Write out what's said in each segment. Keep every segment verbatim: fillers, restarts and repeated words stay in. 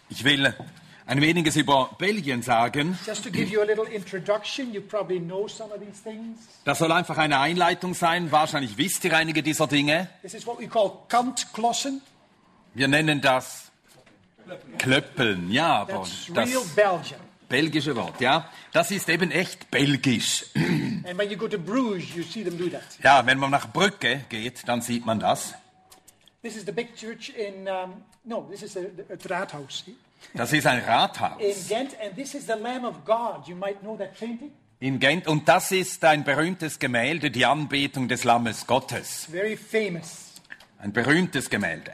Ich will ein weniges über Belgien sagen. Just to give you a little introduction, you probably know some of these things. Das soll einfach eine Einleitung sein. Wahrscheinlich wisst ihr einige dieser Dinge. This is what we call Kantklossen. Wir nennen das Klöppeln. Ja, aber That's das real Belgian. belgische Wort, ja. Das ist eben echt belgisch. And when you go to Bruges, you see them do that. Ja, wenn man nach Brücke geht, dann sieht man das. This is the big church in, um, no, this is a, a Rathaus Das ist ein in Rathaus Ghent, and this is the Lamb of God. You might know that painting. in Gent. Und das ist ein berühmtes Gemälde, die Anbetung des Lammes Gottes. Very famous. Ein berühmtes Gemälde.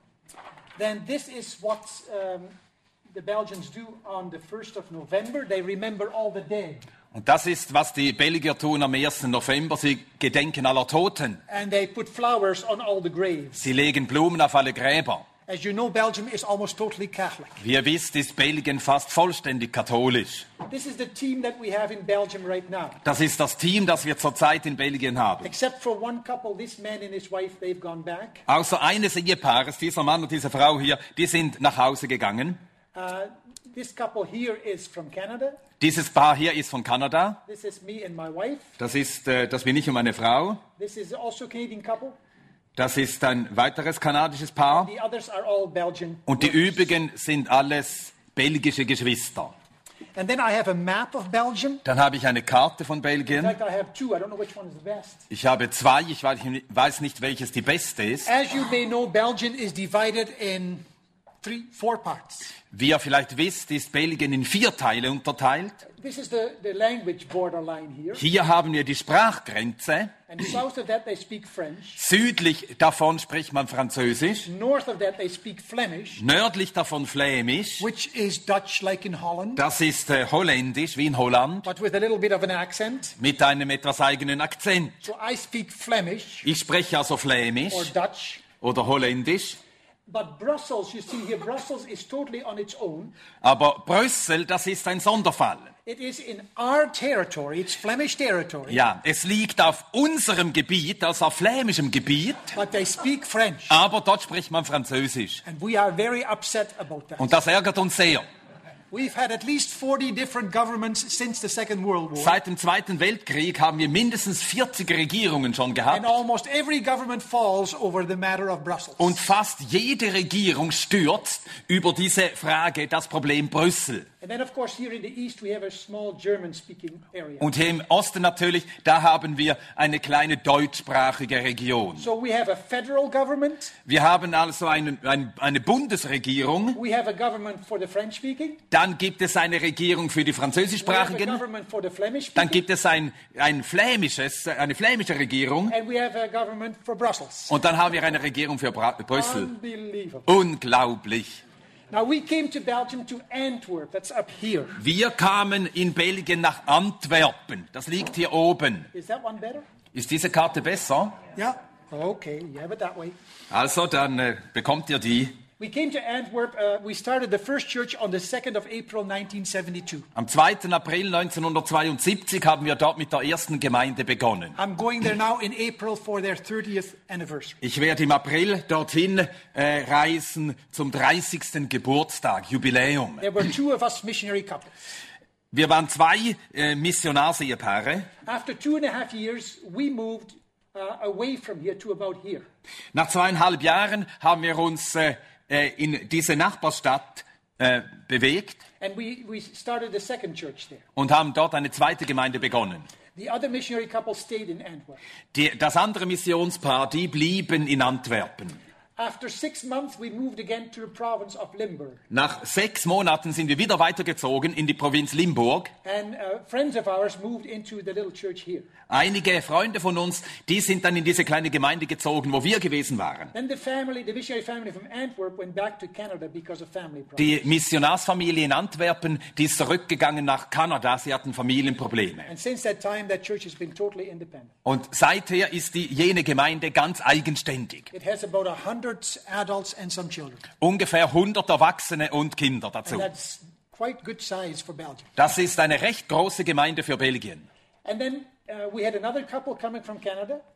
Then this is what um, the Belgians do on the first of November. They remember all the dead. Und das ist, was die Belgier tun am ersten November. Sie gedenken aller Toten. And they put flowers on all the graves. Sie legen Blumen auf alle Gräber. As you know, Belgium is almost totally Catholic. Wie ihr wisst, ist Belgien fast vollständig katholisch. This is the team that we have in Belgium right now. Das ist das Team, das wir zurzeit in Belgien haben. Except for one couple, this man and his wife, they've gone back. Außer eines Ehepaares, dieser Mann und diese Frau hier, die sind nach Hause gegangen. Uh, this couple here is from Canada. Dieses Paar hier ist von Kanada. This is me and my wife. Das ist, äh, das bin ich und meine Frau. This is also a Canadian couple. Das ist ein weiteres kanadisches Paar. The others are all Belgian. Und die workers. übrigen sind alles belgische Geschwister. And then I have a map of Belgium. Dann habe ich eine Karte von In Belgien. fact, I have two. I don't know which one is the best. Ich habe zwei, ich weiß- ich weiß nicht, welches die beste ist. As you may know, Belgium is divided in three, four parts. Wie ihr vielleicht wisst, ist Belgien in vier Teile unterteilt. This is the, the language borderline here. Hier haben wir die Sprachgrenze. And south of that, they speak French. Südlich davon spricht man Französisch. North of that, they speak Flemish, Nördlich davon Flämisch. which is Dutch like in Holland, Das ist äh, Holländisch, wie in Holland, but with a little bit of an accent. mit einem etwas eigenen Akzent. So I speak Flemish Ich spreche also Flämisch or Dutch. oder Holländisch. But Brussels, you see here, Brussels is totally on its own. Aber Brüssel, das ist ein Sonderfall. It is in our territory, it's Flemish territory, Ja, es liegt auf unserem Gebiet, also auf flämischem Gebiet, but they speak French. aber dort spricht man Französisch. And we are very upset about that. Und das ärgert uns sehr. We've had at least forty different governments since the Second World War. Seit dem Zweiten Weltkrieg haben wir mindestens vierzig Regierungen schon And gehabt. almost every government falls over the matter of Brussels. Und fast jede Regierung stürzt über diese Frage, das Problem Brüssel. And then, of course, here in the east, we have a small German-speaking area. Und hier im Osten natürlich, da haben wir eine kleine deutschsprachige Region. So we have a federal government. Wir haben also eine, eine, eine Bundesregierung. We have a government for the French-speaking. Dann gibt es eine Regierung für die We have a Französischsprachigen. government for the Dann Flemish-speaking. gibt es ein, ein flämisches, eine flämische Regierung. And we have a government for Brussels. Und dann haben wir eine Regierung für Bra Brüssel. Unbelievable. Unglaublich. Now, we came to Belgium, to Antwerp. That's up here. Wir kamen in Belgien nach Antwerpen. Das liegt hier oben. Is that one better? Ist diese Karte besser? Yeah. Okay, you have it that way. Also, dann äh, bekommt ihr die. We came to Antwerp. Uh, we started the first church on the second of April, nineteen seventy-two. Am zweiten April neunzehnhundertzweiundsiebzig haben wir dort mit der ersten Gemeinde begonnen. I'm going there now in April for their thirtieth anniversary. Ich werde im April dorthin äh, reisen zum dreißigsten Geburtstag, Jubiläum. There were two of us missionary couples. Wir waren zwei äh, Missionarsehepaare. After two and a half years, we moved uh, away from here to about here. Nach zweieinhalb Jahren haben wir uns äh, äh, in diese Nachbarstadt äh, bewegt And we, we started the second church there. und haben dort eine zweite Gemeinde begonnen. The other missionary couple stayed in Antwerp. Die, das andere Missionspaar, die blieben in Antwerpen. After six months, we moved again to the province of Limburg. Nach sechs Monaten sind wir wieder weitergezogen in die Provinz Limburg. And uh, friends of ours moved into the little church here. Einige Freunde von uns, die sind dann in diese kleine Gemeinde gezogen, wo wir gewesen waren. Then the family, the missionary family from Antwerp went back to Canada because of family problems. Die Missionarsfamilie in Antwerpen, die ist zurückgegangen nach Kanada. Sie hatten Familienprobleme. And since that time, that church has been totally independent. Und seither ist die, jene Gemeinde ganz eigenständig. It has about a hundred adults and some children. Ungefähr hundert Erwachsene und Kinder dazu. And that's quite good size for Belgium. Das ist eine recht große Gemeinde für Belgien. And then uh, we had another couple coming from Canada.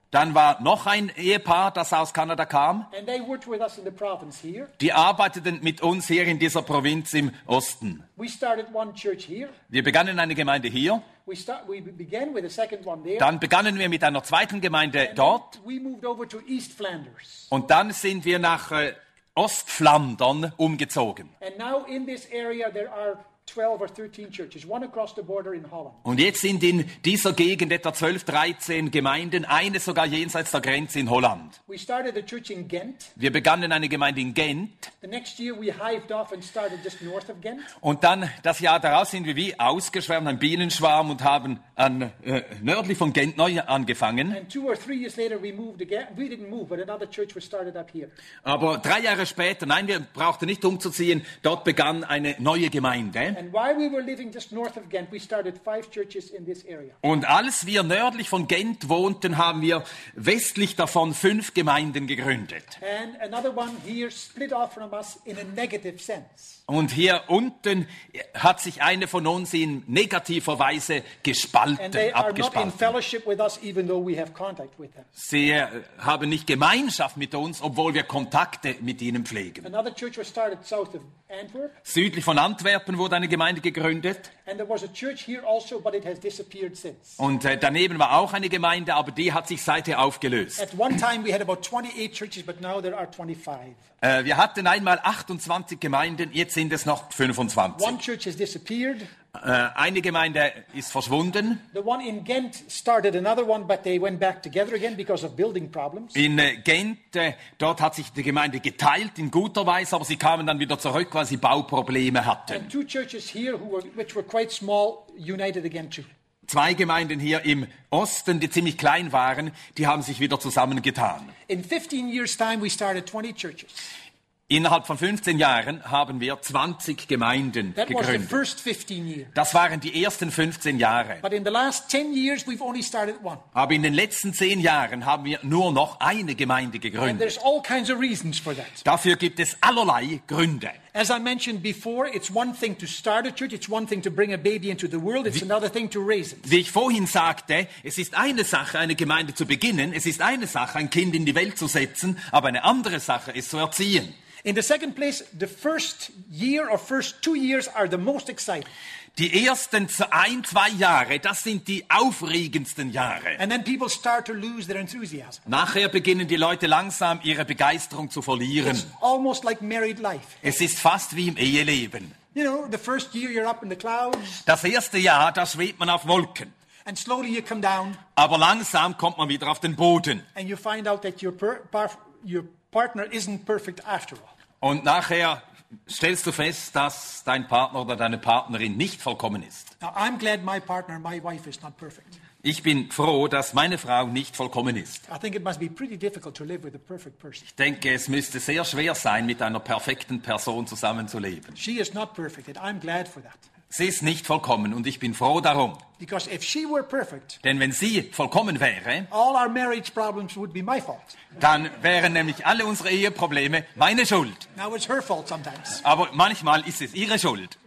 Dann war noch ein Ehepaar, das aus Kanada kam. And they worked with us in the province here. Die arbeiteten mit uns hier in dieser Provinz im Osten. We started one church here. Wir begannen eine Gemeinde hier. We, start, we began with a second one there. Dann begannen wir mit einer zweiten Gemeinde And dort. then we moved over to East Flanders. Und dann sind wir nach äh, Ostflandern umgezogen. And now in this area there are twelve or thirteen churches, one across the border in Holland. Und jetzt sind in dieser Gegend etwa zwölf, dreizehn Gemeinden, eine sogar jenseits der Grenze in Holland. We started a church in Ghent. Wir begannen eine Gemeinde in Gent. The next year we hived off and started just north of Ghent. Und dann, das Jahr daraus, sind wir wie ausgeschwärmt, ein Bienenschwarm, und haben an, äh, nördlich von Gent neu angefangen. And two or three years later we moved again. We didn't move, but another church was started up here. Aber drei Jahre später, nein, wir brauchten nicht umzuziehen, dort begann eine neue Gemeinde. And while we were living just north of Ghent, we started five churches in this area. Und als wir nördlich von Gent wohnten, haben wir westlich davon fünf Gemeinden gegründet. And another one here split off from us in a negative sense. Und hier unten hat sich eine von uns in negativer Weise And gespalten, they are not in abgespalten. fellowship with us, even though we have contact with them. Sie äh, haben nicht Gemeinschaft mit uns, obwohl wir Kontakte mit ihnen pflegen. Another church was started south of Antwerp, Südlich von Antwerpen wurde eine Gemeinde gegründet. and there was a church here also, but it has disappeared since. Und äh, daneben war auch eine Gemeinde, aber die hat sich seither aufgelöst. At one time we had about twenty-eight churches, but now there are twenty-five. Äh, wir hatten einmal achtundzwanzig Gemeinden, jetzt sind es noch fünfundzwanzig. One church has disappeared. Äh, eine Gemeinde ist verschwunden. The one in Ghent started another one, but they went back together again because of building problems. In äh, Gent, äh, dort hat sich die Gemeinde geteilt in guter Weise, aber sie kamen dann wieder zurück, weil sie Bauprobleme hatten. And two churches here, who were, which were quite small, united again too. Zwei Gemeinden hier im Osten, die ziemlich klein waren, die haben sich wieder zusammengetan. In fifteen years' time, we started twenty churches. Innerhalb von fünfzehn Jahren haben wir zwanzig Gemeinden That was the gegründet. first fifteen years. Das waren die ersten fünfzehn Jahre. But in the last ten years, we've only started one. Aber in den letzten zehn Jahren haben wir nur noch eine Gemeinde And gegründet. there's all kinds of reasons for that. Dafür gibt es allerlei Gründe. As I mentioned before, it's one thing to start a church, it's one thing to bring a baby into the world, it's another thing to raise it. Wie ich vorhin sagte, es ist eine Sache, eine Gemeinde zu beginnen, es ist eine Sache, ein Kind in die Welt zu setzen, aber eine andere Sache, es zu erziehen. In the second place, the first year or first two years are the most exciting. Die ersten ein, zwei Jahre, das sind die aufregendsten Jahre. And then people start to lose their enthusiasm. Nachher beginnen die Leute langsam ihre Begeisterung zu verlieren. It's almost like married life. Es ist fast wie im Eheleben. You know, the first year you're up in the clouds, Das erste Jahr, da schwebt man auf Wolken. and slowly you come down, Aber langsam kommt man wieder auf den Boden. and you find out that your, per- par- your partner isn't perfect after all. Und nachher stellst du fest, dass dein Partner oder deine Partnerin nicht vollkommen ist. Now, I'm glad my partner, my wife, is not perfect. Ich bin froh, dass meine Frau nicht vollkommen ist. I think it must be pretty difficult to live with a perfect person. Ich denke, es müsste sehr schwer sein, mit einer perfekten Person zusammenzuleben. She is not perfect, and I'm glad for that. Sie ist nicht vollkommen und ich bin froh darum. Because if she were perfect, Denn wenn sie vollkommen wäre, all our marriage problems would be my fault. dann wären nämlich alle unsere Eheprobleme meine Schuld. Now it's her fault sometimes. Aber manchmal ist es ihre Schuld.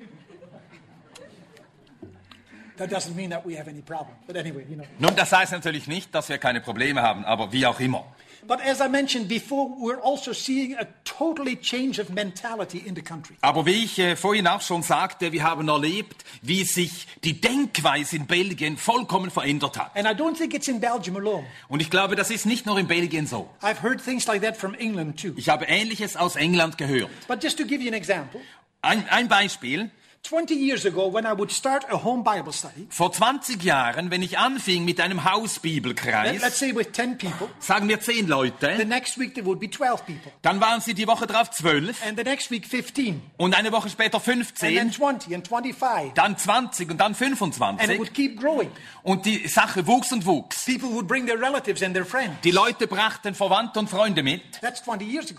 That doesn't mean that we have any problem. But anyway, you know. Nun, das heißt natürlich nicht, dass wir keine Probleme haben, aber wie auch immer. But as I mentioned before, we're also seeing a totally change of mentality in the country. Aber wie ich äh, vorhin auch schon sagte, wir haben erlebt, wie sich die Denkweise in Belgien vollkommen verändert hat. And I don't think it's in Belgium alone. Und ich glaube, das ist nicht nur in Belgien so. I've heard things like that from England too. Ich habe Ähnliches aus England gehört. But just to give you an example, Ein, ein Beispiel. twenty years ago, when I would start a home Bible study, Vor zwanzig Jahren, wenn ich anfing mit einem let, Hausbibelkreis, let's say with ten people, sagen wir zehn the Leute, next week there would be twelve people, dann waren sie die Woche drauf zwölf and the next week fifteen, und eine Woche später and then fünfzehn, twenty, and twenty-five, dann zwanzig und dann and it fünfundzwanzig would keep growing. und die Sache wuchs und wuchs. People would bring their relatives and their friends. Die Leute brachten Verwandte und Freunde mit. That's twenty years ago.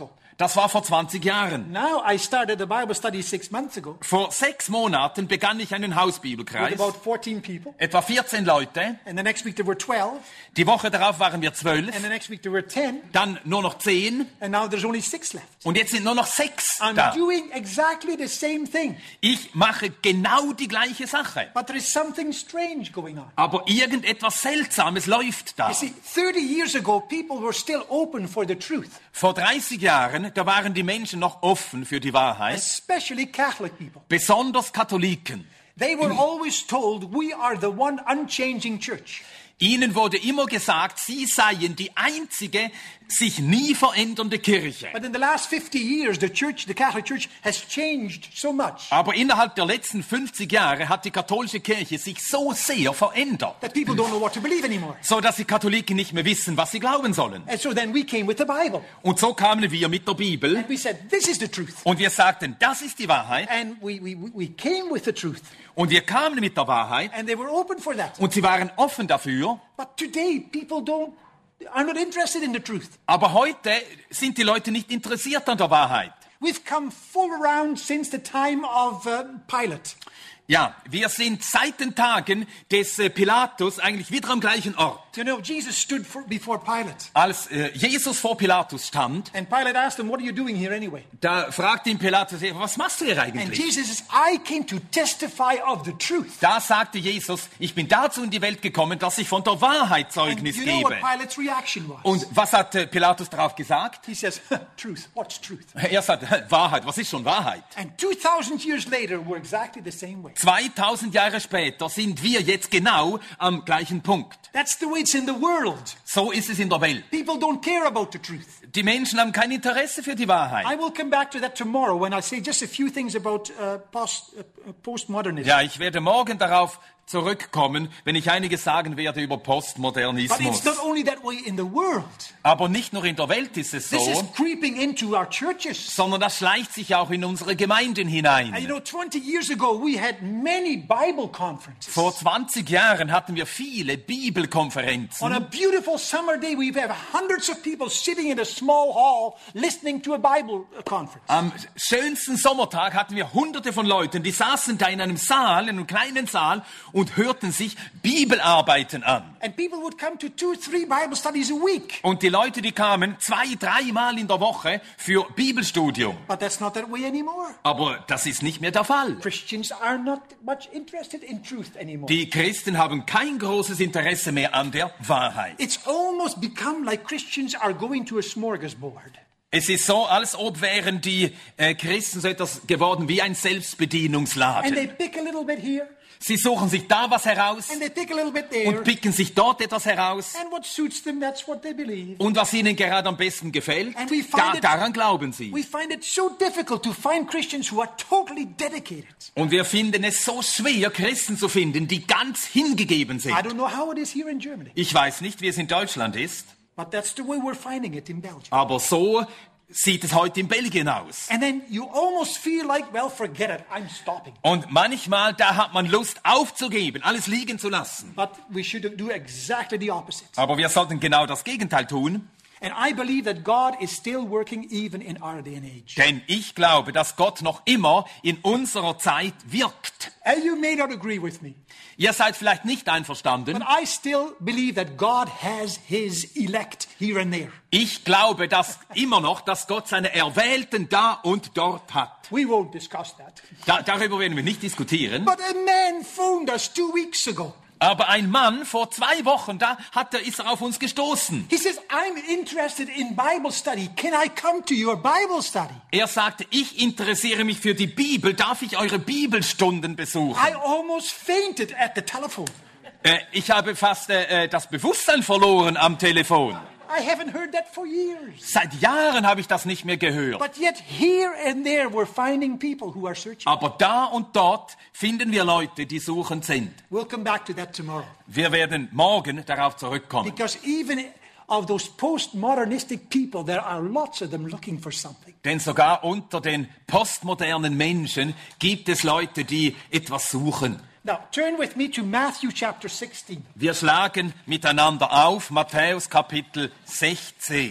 Das war vor zwanzig Jahren. Now I started a Bible study six months ago Vor sechs Monaten begann ich einen with Hausbibelkreis. about fourteen people. Etwa vierzehn Leute. And the next week there were twelve. Die Woche darauf waren wir zwölf. And the next week there were ten. Dann nur noch zehn. And now there's only six left. Und jetzt sind nur noch sechs I'm da. doing exactly the same thing. Ich mache genau die gleiche Sache. But there is something strange going on. Aber irgendetwas Seltsames läuft da. You see, thirty years ago, people were still open for the truth, Vor dreißig Jahren, da waren die Menschen noch offen für die Wahrheit. especially Catholic people. Besonders Katholiken. They were always told, we are the one unchanging church. Ihnen wurde immer gesagt, sie seien die einzige sich nie verändernde Kirche. But in the last fifty years, the church, the Catholic Church, has changed so much Aber innerhalb der letzten fünfzig Jahre hat die katholische Kirche sich so sehr verändert, that people don't know what to believe anymore. so dass die Katholiken nicht mehr wissen, was sie glauben sollen. And so then we came with the Bible. Und so kamen wir mit der Bibel And we said, this is the truth. und wir sagten, das ist die Wahrheit. And we, we, we came with the truth. Und wir kamen mit der Wahrheit And they were open for that. und sie waren offen dafür. But today, people don't, are not interested in the truth. Aber heute sind die Leute nicht interessiert an der Wahrheit. We've come full around since the time of uh, Pilate. Ja, wir sind seit den Tagen des äh, Pilatus eigentlich wieder am gleichen Ort. You know, Jesus stood for, before Pilate. Als äh, Jesus vor Pilatus stand, And Pilate asked him, what are you doing here anyway? da fragte ihn Pilatus, was machst du hier And eigentlich? Jesus says, I came to testify of the truth. Da sagte Jesus, ich bin dazu in die Welt gekommen, dass ich von der Wahrheit And Zeugnis you know what gebe. Pilate's reaction was? Und was hat äh, Pilatus darauf gesagt? He says, truth, what's truth? Er sagte, Wahrheit, was ist schon Wahrheit? And two thousand years later, we're exactly the same way. zweitausend Jahre später sind wir jetzt genau am gleichen Punkt. That's the way it's in the world. So ist es in der Welt. People don't care about the truth. Die Menschen haben kein Interesse für die Wahrheit. I will come back to that tomorrow when I say just a few things about uh, post, uh, postmodernism. Ja, ich werde morgen darauf zurückkommen, wenn ich einiges sagen werde über But Postmodernismus. it's not only that way in the world. Aber nicht nur in der Welt ist es This is so, creeping into our churches. sondern das schleicht sich auch in unsere Gemeinden hinein. And you know, twenty years ago, we had many Bible conferences. Vor zwanzig Jahren hatten wir viele On a Bibelkonferenzen. beautiful summer day, we have hundreds of people sitting in a small hall listening to a Bible uh, conference. Am schönsten Sommertag hatten wir hunderte von Leuten, die saßen da in einem Saal, in einem kleinen Saal und hörten sich Bibelarbeiten an. And people would come to two, three Bible studies a week. Und die Leute, die kamen zwei, dreimal in der Woche für Bibelstudium. But that's not that way anymore. Aber das ist nicht mehr der Fall. Christians are not much interested in truth anymore. Die Christen haben kein großes Interesse mehr an der Wahrheit. It's almost become like Christians are going to a smorgasbord. Es ist so, als ob wären die äh, Christen so etwas geworden wie ein And they Selbstbedienungsladen. pick a little bit here, Sie suchen sich da was heraus and they pick a little bit there. und picken sich dort etwas heraus. And what suits them, that's what they believe. Und was ihnen gerade am besten gefällt, And we find da, it- daran glauben sie. We find it so difficult to find Christians who are totally dedicated. Und wir finden es so schwer, Christen zu finden, die ganz hingegeben I sind. don't know how it is here in Germany, Ich weiß nicht, wie es in Deutschland ist, but that's the way we're finding it in Belgium. aber so sieht es heute in Belgien aus. And then you almost feel like, well, forget it, I'm stopping. Und manchmal, da hat man Lust aufzugeben, alles liegen zu lassen. But we should do exactly the opposite. Aber wir sollten genau das Gegenteil tun, And I believe that God is still working even in our day and age. denn ich glaube, dass Gott noch immer in unserer Zeit wirkt. And you may not agree with me, Ihr seid vielleicht nicht but einverstanden. I still believe that God has his elect here and there. Ich glaube dass immer noch, dass Gott seine Erwählten da und dort hat. We won't discuss that. Da, darüber werden wir nicht diskutieren. But a man phoned us two weeks ago. Aber ein Mann vor zwei Wochen, da hat er, ist er auf uns gestoßen. He says, I'm interested in Bible study. Can I come to your Bible study? Er sagte, ich interessiere mich für die Bibel. Darf ich eure Bibelstunden besuchen? I almost fainted at the telephone. Äh, ich habe fast äh, das Bewusstsein verloren am Telefon. I haven't heard that for years. Seit Jahren habe ich das nicht mehr gehört. But yet here and there we're finding people who are searching. Aber da und dort finden wir Leute, die suchend sind. We'll come back to that tomorrow. Wir werden morgen darauf zurückkommen. Because even of those postmodernistic people, there are lots of them looking for something. Denn sogar unter den postmodernen Menschen gibt es Leute, die etwas suchen. Now, turn with me to Matthew chapter sixteen. Wir schlagen miteinander auf Matthäus Kapitel sechzehn.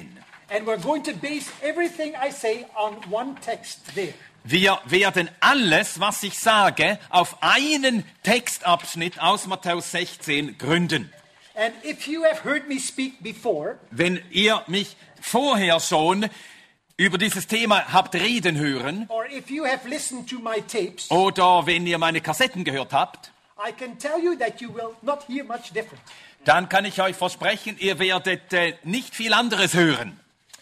And we're going to base everything I say on one text there. Wir werden alles, was ich sage, auf einen Textabschnitt aus Matthäus sechzehn gründen. And if you have heard me speak before, Wenn ihr mich vorher schon über dieses Thema habt reden hören or if you have listened to my tapes, oder wenn ihr meine Kassetten gehört habt, I can tell you that you will not hear much different. dann kann ich euch versprechen, ihr werdet äh, nicht viel anderes hören.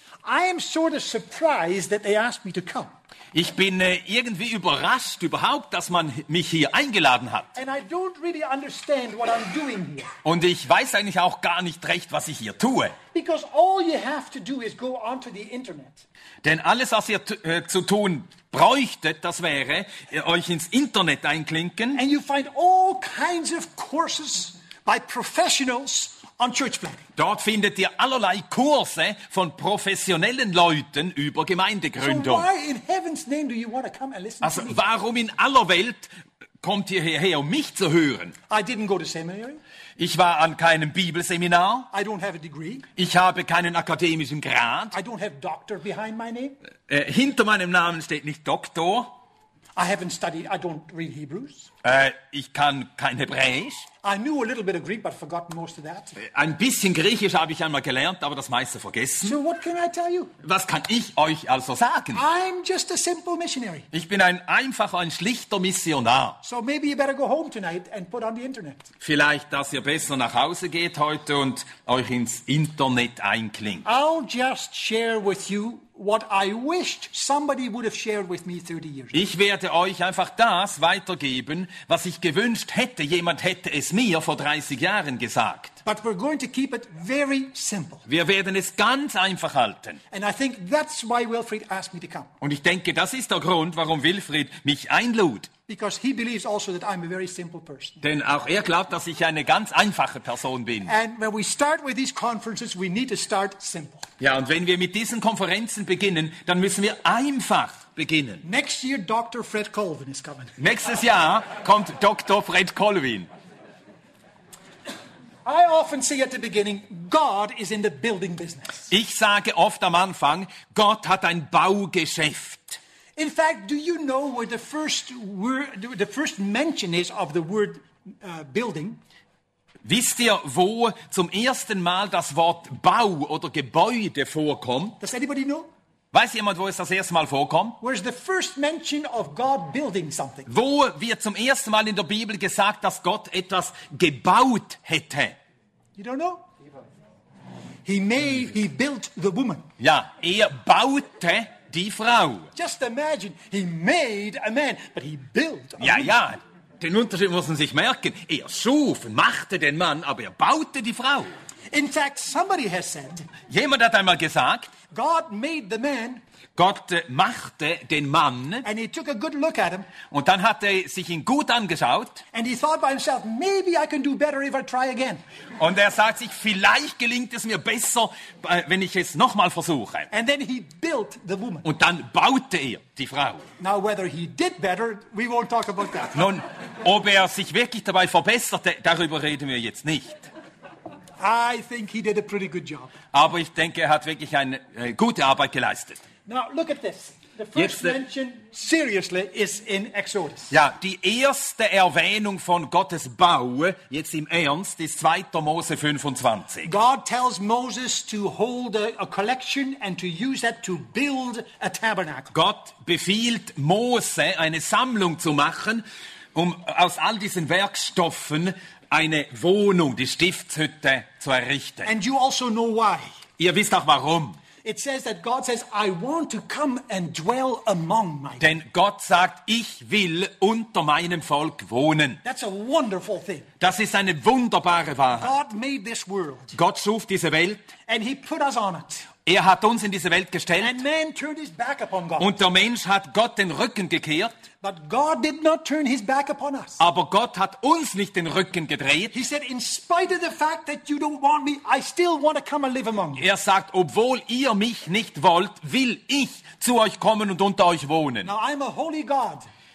I am sort of surprised that they asked me to come. Ich bin äh, irgendwie überrascht überhaupt, dass man mich hier eingeladen hat. And I don't really understand what I'm doing here. Und ich weiß eigentlich auch gar nicht recht, was ich hier tue. Because all you have to do is go onto the internet. Denn alles, was ihr t- äh, zu tun bräuchtet, das wäre, äh, euch ins Internet einklinken. And you find all kinds of courses by professionals on church planting. Dort findet ihr allerlei Kurse von professionellen Leuten über So Gemeindegründung. why in heaven's name do you want to come and listen Also to me? warum in aller Welt kommt ihr hierher, um mich zu hören? I didn't go to seminary. Ich war an keinem Bibelseminar. I don't have a degree. Ich habe keinen akademischen Grad. I don't have doctor behind my name. Äh, hinter meinem Namen steht nicht Doktor. I haven't studied, I don't read Hebrews. Äh, ich kann kein Hebräisch. I knew a little bit of Greek, but forgotten most of that. Ein bisschen Griechisch habe ich einmal gelernt, aber das meiste vergessen. So what can I tell you? Was kann ich euch also sagen? I'm just a simple missionary. Ich bin ein einfacher, ein schlichter Missionar. So maybe you better go home tonight and put on the internet. Vielleicht, dass ihr besser nach Hause geht heute und euch ins Internet einklingt. I'll just share with you what I wished somebody would have shared with me thirty years ago. Ich werde euch einfach das weitergeben, was ich gewünscht hätte, jemand hätte es mir vor dreißig Jahren gesagt. But we're going to keep it very simple. Wir werden es ganz einfach halten. And I think that's why Wilfried asked me to come. Und ich denke, das ist der Grund, warum Wilfried mich einlud. Because he believes also that I'm a very simple person. Denn auch er glaubt, dass ich eine ganz einfache Person bin. And when we start with these conferences, we need to start simple. Ja, und wenn wir mit diesen Konferenzen beginnen, dann müssen wir einfach beginnen. Next year, Doctor Fred Colvin is coming. Nächstes Jahr kommt Doktor Fred Colvin. I often say at the beginning, God is in the building business. Ich sage oft am Anfang, Gott hat ein Baugeschäft. In fact, do you know where the first word, the first mention is of the word uh, building? Wisst ihr, wo zum ersten Mal das Wort Bau oder Gebäude vorkommt? Does anybody know? Weiß jemand, wo es das erste Mal vorkommt? Where's the first mention of God building something? Wo wird zum ersten Mal in der Bibel gesagt, dass Gott etwas gebaut hätte? You don't know? He made, he built the woman. Ja, er baute die Frau. Just imagine, he made a man, but he built a Ja, woman. ja, den Unterschied muss man sich merken. Er schuf und machte den Mann, aber er baute die Frau. In fact, somebody has said, Jemand hat einmal gesagt, God made the man, Gott äh, machte den Mann and he took a good look at him, und dann hat er sich ihn gut angeschaut and he thought by himself, maybe I can do better if I try again. und er sagt sich, vielleicht gelingt es mir besser, äh, wenn ich es nochmal versuche. And then he built the woman. Und dann baute er die Frau. Now, whether he did better, we won't talk about that. Nun, ob er sich wirklich dabei verbesserte, darüber reden wir jetzt nicht. I think he did a pretty good job. Aber ich denke, er hat wirklich eine äh, gute Arbeit geleistet. Now, look at this. The first Jetzt, äh, mention, seriously, is in Exodus. Ja, die erste Erwähnung von Gottes Bau, jetzt im Ernst, ist zweiter Mose fünfundzwanzig. God tells Moses to hold a, a collection and to use that to build a tabernacle. Gott befiehlt Mose, eine Sammlung zu machen, um aus all diesen Werkstoffen eine Wohnung, die Stiftshütte, zu errichten. And you also know why. Ihr wisst auch warum. It says that God says, I want to come and dwell among my people. Denn Gott sagt, ich will unter meinem Volk wohnen. That's a wonderful thing. Das ist eine wunderbare Wahrheit. God made this world, Gott schuf diese Welt. and he put us on it. Er hat uns in diese Welt gestellt. And man turned his back upon God. Und der Mensch hat Gott den Rücken gekehrt. But God did not turn his back upon us. Aber Gott hat uns nicht den Rücken gedreht. He said, in spite of the fact that you don't want me, I still want to come and live among you. Er sagt, obwohl ihr mich nicht wollt, will ich zu euch kommen und unter euch wohnen. Now, I'm a holy God.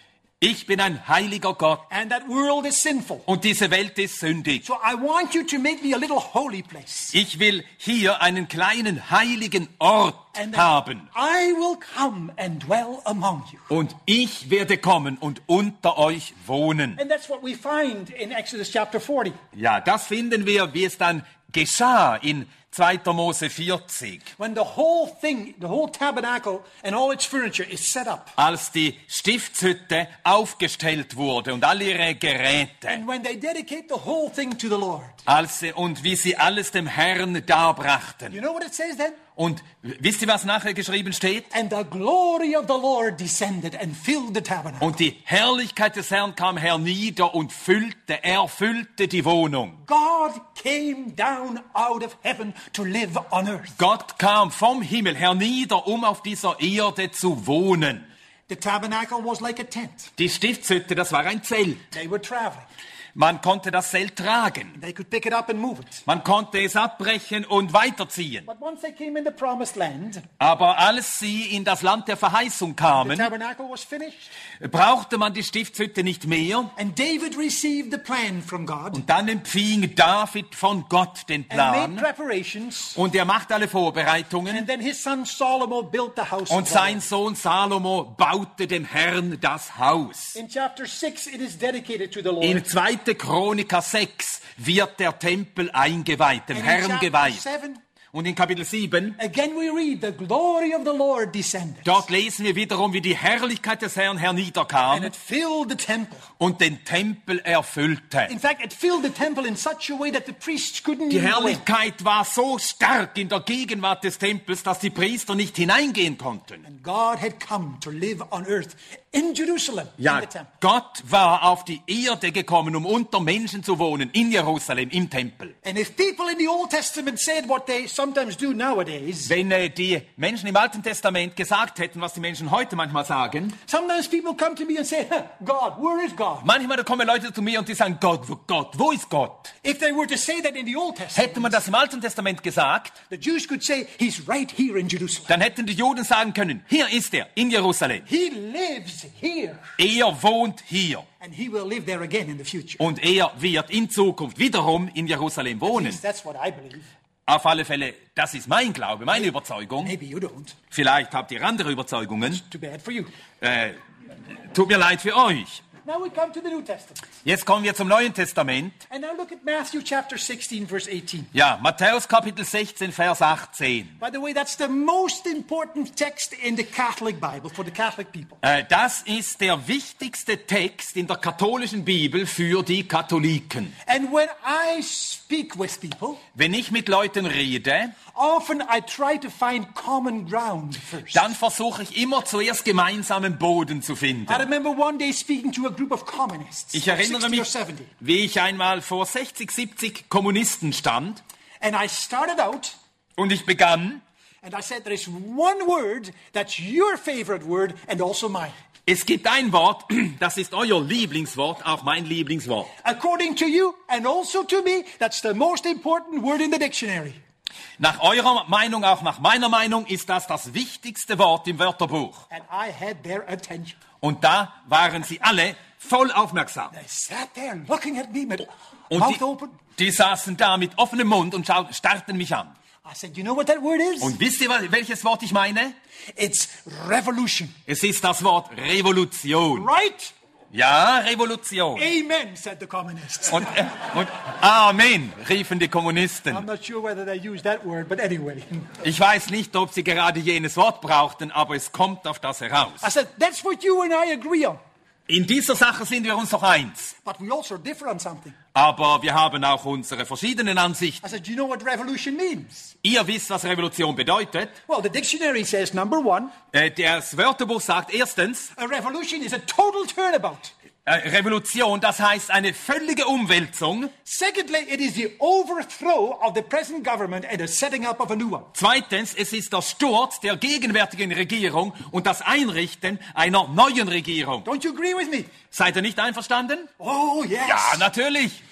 Ich bin ein heiliger Gott and that world is sinful. und diese Welt ist sündig. So I want you to make me a little holy place. Ich will hier einen kleinen heiligen Ort And that haben. I will come and dwell among you. Und ich werde kommen und unter euch wohnen. And that's what we find in Exodus chapter forty. Ja, das finden wir, wie es dann geschah in zweiter Mose vierzig. When the whole thing, the whole tabernacle and all its furniture is set up. Als die Stiftshütte aufgestellt wurde und all ihre Geräte. And when they dedicate the whole thing to the Lord. Als sie, und wie sie alles dem Herrn darbrachten. You know what it says then? Und wisst ihr, was nachher geschrieben steht? And the glory of the Lord descended and filled the tabernacle. Und die Herrlichkeit des Herrn kam hernieder und füllte, erfüllte die Wohnung. God came down out of heaven to live on earth. Gott kam vom Himmel hernieder, um auf dieser Erde zu wohnen. The tabernacle was like a tent. Die Stiftshütte, das war ein Zelt. They were traveling. Man konnte das Zelt tragen. They could pick it up and move it. Man konnte es abbrechen und weiterziehen. But once they came in the promised land, Aber als sie in das Land der Verheißung the kamen, tabernacle was finished. brauchte man die Stiftshütte nicht mehr. And David received the plan from God Und dann empfing David von Gott den and made Plan. preparations. Und er macht alle Vorbereitungen. And then his son Solomon built the house Und of the sein Lord. Sohn Salomo baute dem Herrn das Haus. In chapter six, it is dedicated to the Lord. In zweiter Chroniker sechs wird der Tempel eingeweiht, dem And in Herrn chapter geweiht. seven, Und in Kapitel sieben, again we read, the glory of the Lord descended. dort lesen wir wiederum, wie die Herrlichkeit des Herrn And herniederkam it filled the temple. und den Tempel erfüllte. In fact, it filled the temple in such a way that the priests couldn't Die even go in. Herrlichkeit war so stark in der Gegenwart des Tempels, dass die Priester nicht hineingehen konnten. And God had come to live on earth in Jerusalem, Ja, in the temple. Gott war auf die Erde gekommen, um unter Menschen zu wohnen, in Jerusalem, im Tempel. And if people in the Old Testament said what they sometimes do nowadays, Wenn äh, die Menschen im Alten Testament gesagt hätten, was die Menschen heute manchmal sagen, sometimes people come to me and say, "Huh, God, where is God?" manchmal kommen Leute zu mir und die sagen, Gott, wo Gott, wo ist Gott? If they were to say that in the Old Hätte Testament, man das im Alten Testament gesagt, the Jews could say, He's right here in Jerusalem. dann hätten die Juden sagen können, hier ist er, in Jerusalem. He lives here. Er wohnt hier And he will live there again in the future. und er wird in Zukunft wiederum in Jerusalem At wohnen. least that's what I believe. Auf alle Fälle, das ist mein Glaube, meine Überzeugung. Maybe you don't. Vielleicht habt ihr andere Überzeugungen. Too bad for you. Äh, tut mir leid für euch. Now we come to the New Testament. Jetzt kommen wir zum Neuen Testament. And now look at Matthew chapter sixteen, verse eighteen. Ja, Matthäus Kapitel sechzehn, Vers achtzehn. By the way, that's the most important text in the Catholic Bible for the Catholic people. Äh, das ist der wichtigste Text in der katholischen Bibel für die Katholiken. And when I speak with people, Wenn ich mit Leuten rede, often I try to find common ground first. dann versuche ich immer zuerst gemeinsamen Boden zu I finden. remember one day speaking to a group of communists, Ich erinnere sixty or mich, seventy. wie ich einmal vor sechzig, siebzig Kommunisten stand And I started out und ich begann, and I said, there is one word that's your favorite word and also mine. es gibt ein Wort, das ist euer Lieblingswort, auch mein Lieblingswort. According to you and also to me, that's the most important word in the dictionary. Nach eurer Meinung, auch nach meiner Meinung, ist das das wichtigste Wort im Wörterbuch. And I had their attention. Und da waren sie alle voll aufmerksam. They sat there looking at me with Und mouth die, open. die saßen da mit offenem Mund und schau- starrten mich an. I said, you know what that word is? Und wisst ihr, wel- welches Wort ich meine? It's revolution. Es ist das Wort Revolution. Right? Ja, Revolution. Amen, said the communists. Und, äh, und Amen, riefen die I'm Kommunisten. not sure whether they use that word, but anyway. Ich weiß nicht, ob sie gerade jenes Wort brauchten, aber es kommt auf das heraus. I said, that's what you and I agree on. In dieser Sache sind wir uns doch eins. But we also differ on something. Aber wir haben auch unsere verschiedenen Ansichten. I said, do you know what revolution means? Ihr wisst, was Revolution bedeutet. Well, the dictionary says, number one, Äh, das Wörterbuch sagt erstens, a revolution is a total turnabout. äh, Revolution, das heißt eine völlige Umwälzung. Secondly, it is the overthrow of the present government and the setting up of a new one. Zweitens, es ist der Sturz der gegenwärtigen Regierung und das Einrichten einer neuen Regierung. Don't you agree with me? Seid ihr nicht einverstanden? Oh, yes. Ja, natürlich.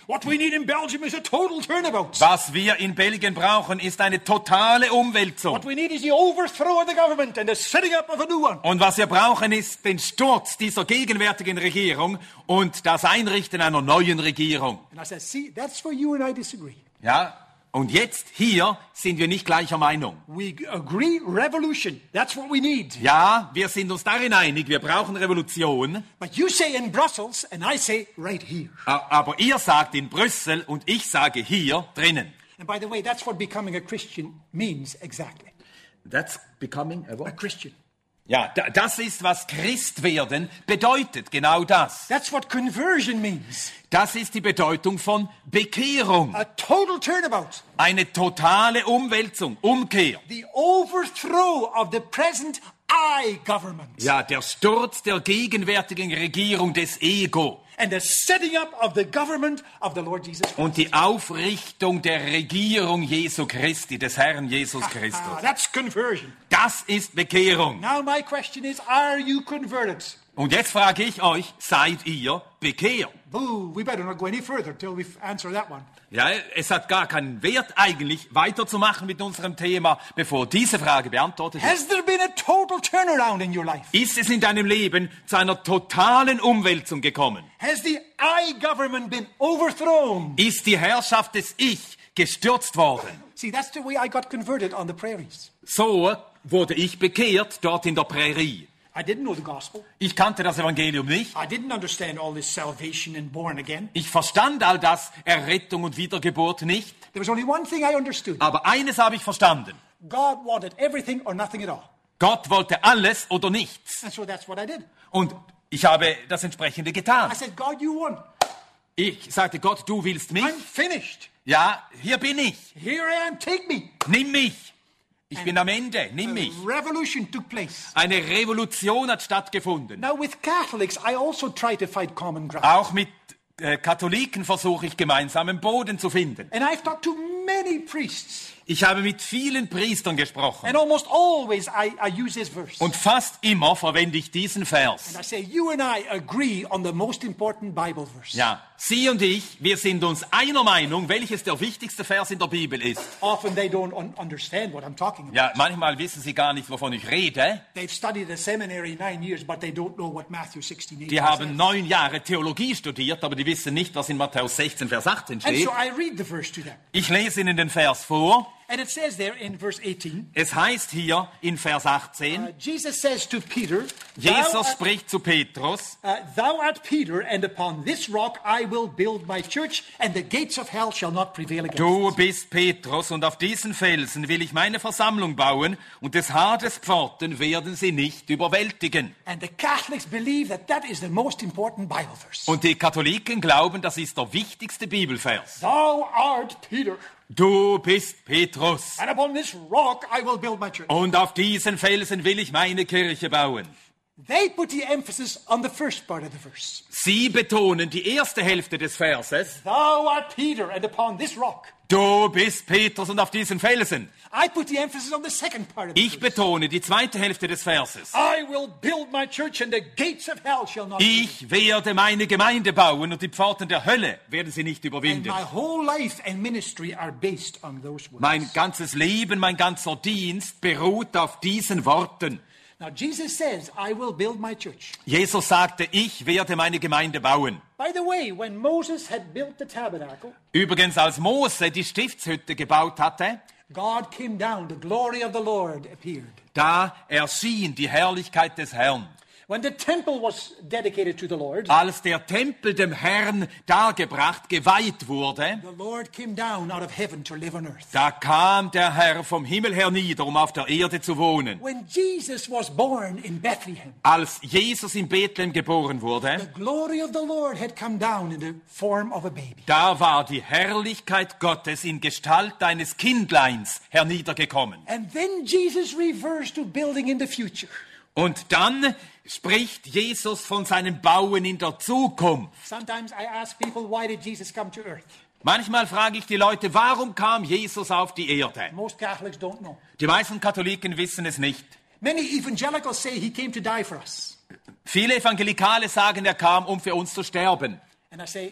What we need in Belgium is a total turnabout. Was wir in Belgien brauchen, ist eine totale Umwälzung. What we need is the overthrow of the government and the setting up of a new one. Und was wir brauchen, ist den Sturz dieser gegenwärtigen Regierung und das Einrichten einer neuen Regierung. And I said, see, that's where you and I disagree. Ja, und jetzt hier sind wir nicht gleicher Meinung. We agree revolution. That's what we need. Ja, wir sind uns darin einig, wir brauchen Revolution. But you say in Brussels and I say right here. A- Aber ihr sagt in Brüssel und ich sage hier drinnen. And by the way, that's what becoming a Christian means exactly. That's becoming a A what? Christian. Ja, da- das ist, was Christwerden bedeutet, genau das. That's what conversion means. Das ist die Bedeutung von Bekehrung. A total turnabout. Eine totale Umwälzung, Umkehr. The overthrow of the present I government. Ja, der Sturz der gegenwärtigen Regierung des Ego And the setting up of the government of the Lord Jesus Christ. und die Aufrichtung der Regierung Jesu Christi, des Herrn Jesus Ah, Christus. that's conversion. Das ist Bekehrung. Now my question is, are you converted? Und jetzt frage ich euch, seid ihr bekehrt? Boo, we better not go any further till we answer that one. Ja, es hat gar keinen Wert eigentlich, weiterzumachen mit unserem Thema, bevor diese Frage beantwortet ist. Has there been a total turnaround in your life? Ist es in deinem Leben zu einer totalen Umwälzung gekommen? Has the I government been overthrown? Ist die Herrschaft des Ich gestürzt worden? See, that's the way I got converted on the prairies. So wurde ich bekehrt dort in der Prärie. I didn't know the gospel. Ich kannte das Evangelium nicht. I didn't understand all this salvation and born again. Ich verstand all das, Errettung und Wiedergeburt nicht. There was only one thing I understood. Aber eines habe ich verstanden. God wanted everything or nothing at all. Gott wollte alles oder nichts. And so that's what I did. Und ich habe das entsprechende getan. I said, God, you won. Ich sagte, Gott, du willst mich? I'm finished. Ja, hier bin ich. Here I am. Take me. Nimm mich. Ich bin am Ende. Nimm A mich. revolution took place. Eine Revolution hat stattgefunden. Now with Catholics, I also try to find common ground. Auch mit äh, Katholiken versuche ich gemeinsamen Boden zu finden. And I've talked to many priests. Ich habe mit vielen Priestern gesprochen. And almost always I, I use this verse. Und fast immer verwende ich diesen Vers. And I say, you and I agree on the most important Bible verse. Ja, Sie und ich, wir sind uns einer Meinung, welches der wichtigste Vers in der Bibel ist. Often they don't un- understand what I'm talking about. Ja, manchmal wissen Sie gar nicht, wovon ich rede. They've studied at seminary nine years, but they don't know what Matthew sixteen eight Die haben neun Jahre Theologie studiert, aber die wissen nicht, was in Matthäus sechzehn, Vers achtzehn And steht. so I read the verse to them. Ich lese Ihnen den Vers vor. And it says there in verse eighteen, Es heißt hier in Vers achtzehn, uh, Jesus says to Peter, thou Jesus art, spricht zu Petrus, uh, thou art Peter, and upon this rock I will build my church, and the gates of hell shall not prevail against du it. bist Petrus und auf diesen Felsen will ich meine Versammlung bauen und des Hades Pforten werden sie nicht überwältigen. And the Catholics believe that that is the most important Bible verse. Und die Katholiken glauben, das ist der wichtigste Bibelvers. Thou art Peter, Du bist Petrus and upon this rock I will build my church. und auf diesen Felsen will ich meine Kirche bauen. They put the emphasis on the first part of the verse. Sie betonen die erste Hälfte des Verses. Thou art Peter, and upon this rock. Du bist Petrus und auf diesen Felsen. I put the emphasis on the second part of the Ich verse. betone die zweite Hälfte des Verses. I will build my church, and the gates of hell shall not prevail. Ich werde meine Gemeinde bauen und die Pforten der Hölle werden sie nicht And überwinden. my whole life and ministry are based on those words. Mein ganzes Leben, mein ganzer Dienst beruht auf diesen Worten. Now Jesus says, I will build my church. Jesus sagte, ich werde meine Gemeinde bauen. By the way, when Moses had built the tabernacle, Übrigens, als Mose die Stiftshütte gebaut hatte, God came down, the glory of the Lord appeared. da erschien die Herrlichkeit des Herrn. When the temple was dedicated to the Lord, Als der Tempel dem Herrn dargebracht, geweiht wurde, the Lord came down out of heaven to live on earth. da kam der Herr vom Himmel hernieder, um auf der Erde zu wohnen. When Jesus was born in Bethlehem, Als Jesus in Bethlehem geboren the wurde, glory of the Lord had come down in the form of a baby. da war die Herrlichkeit Gottes in Gestalt eines Kindleins herniedergekommen. And then Jesus reversed to building in the future. Und dann spricht Jesus von seinem Bauen in der Zukunft. Sometimes I ask people, why did Jesus come to earth? Manchmal frage ich die Leute, warum kam Jesus auf die Erde? Most Catholics don't know. Die meisten Katholiken wissen es nicht. Many evangelicals say he came to die for us. Viele Evangelikale sagen, er kam, um für uns zu sterben. And I say,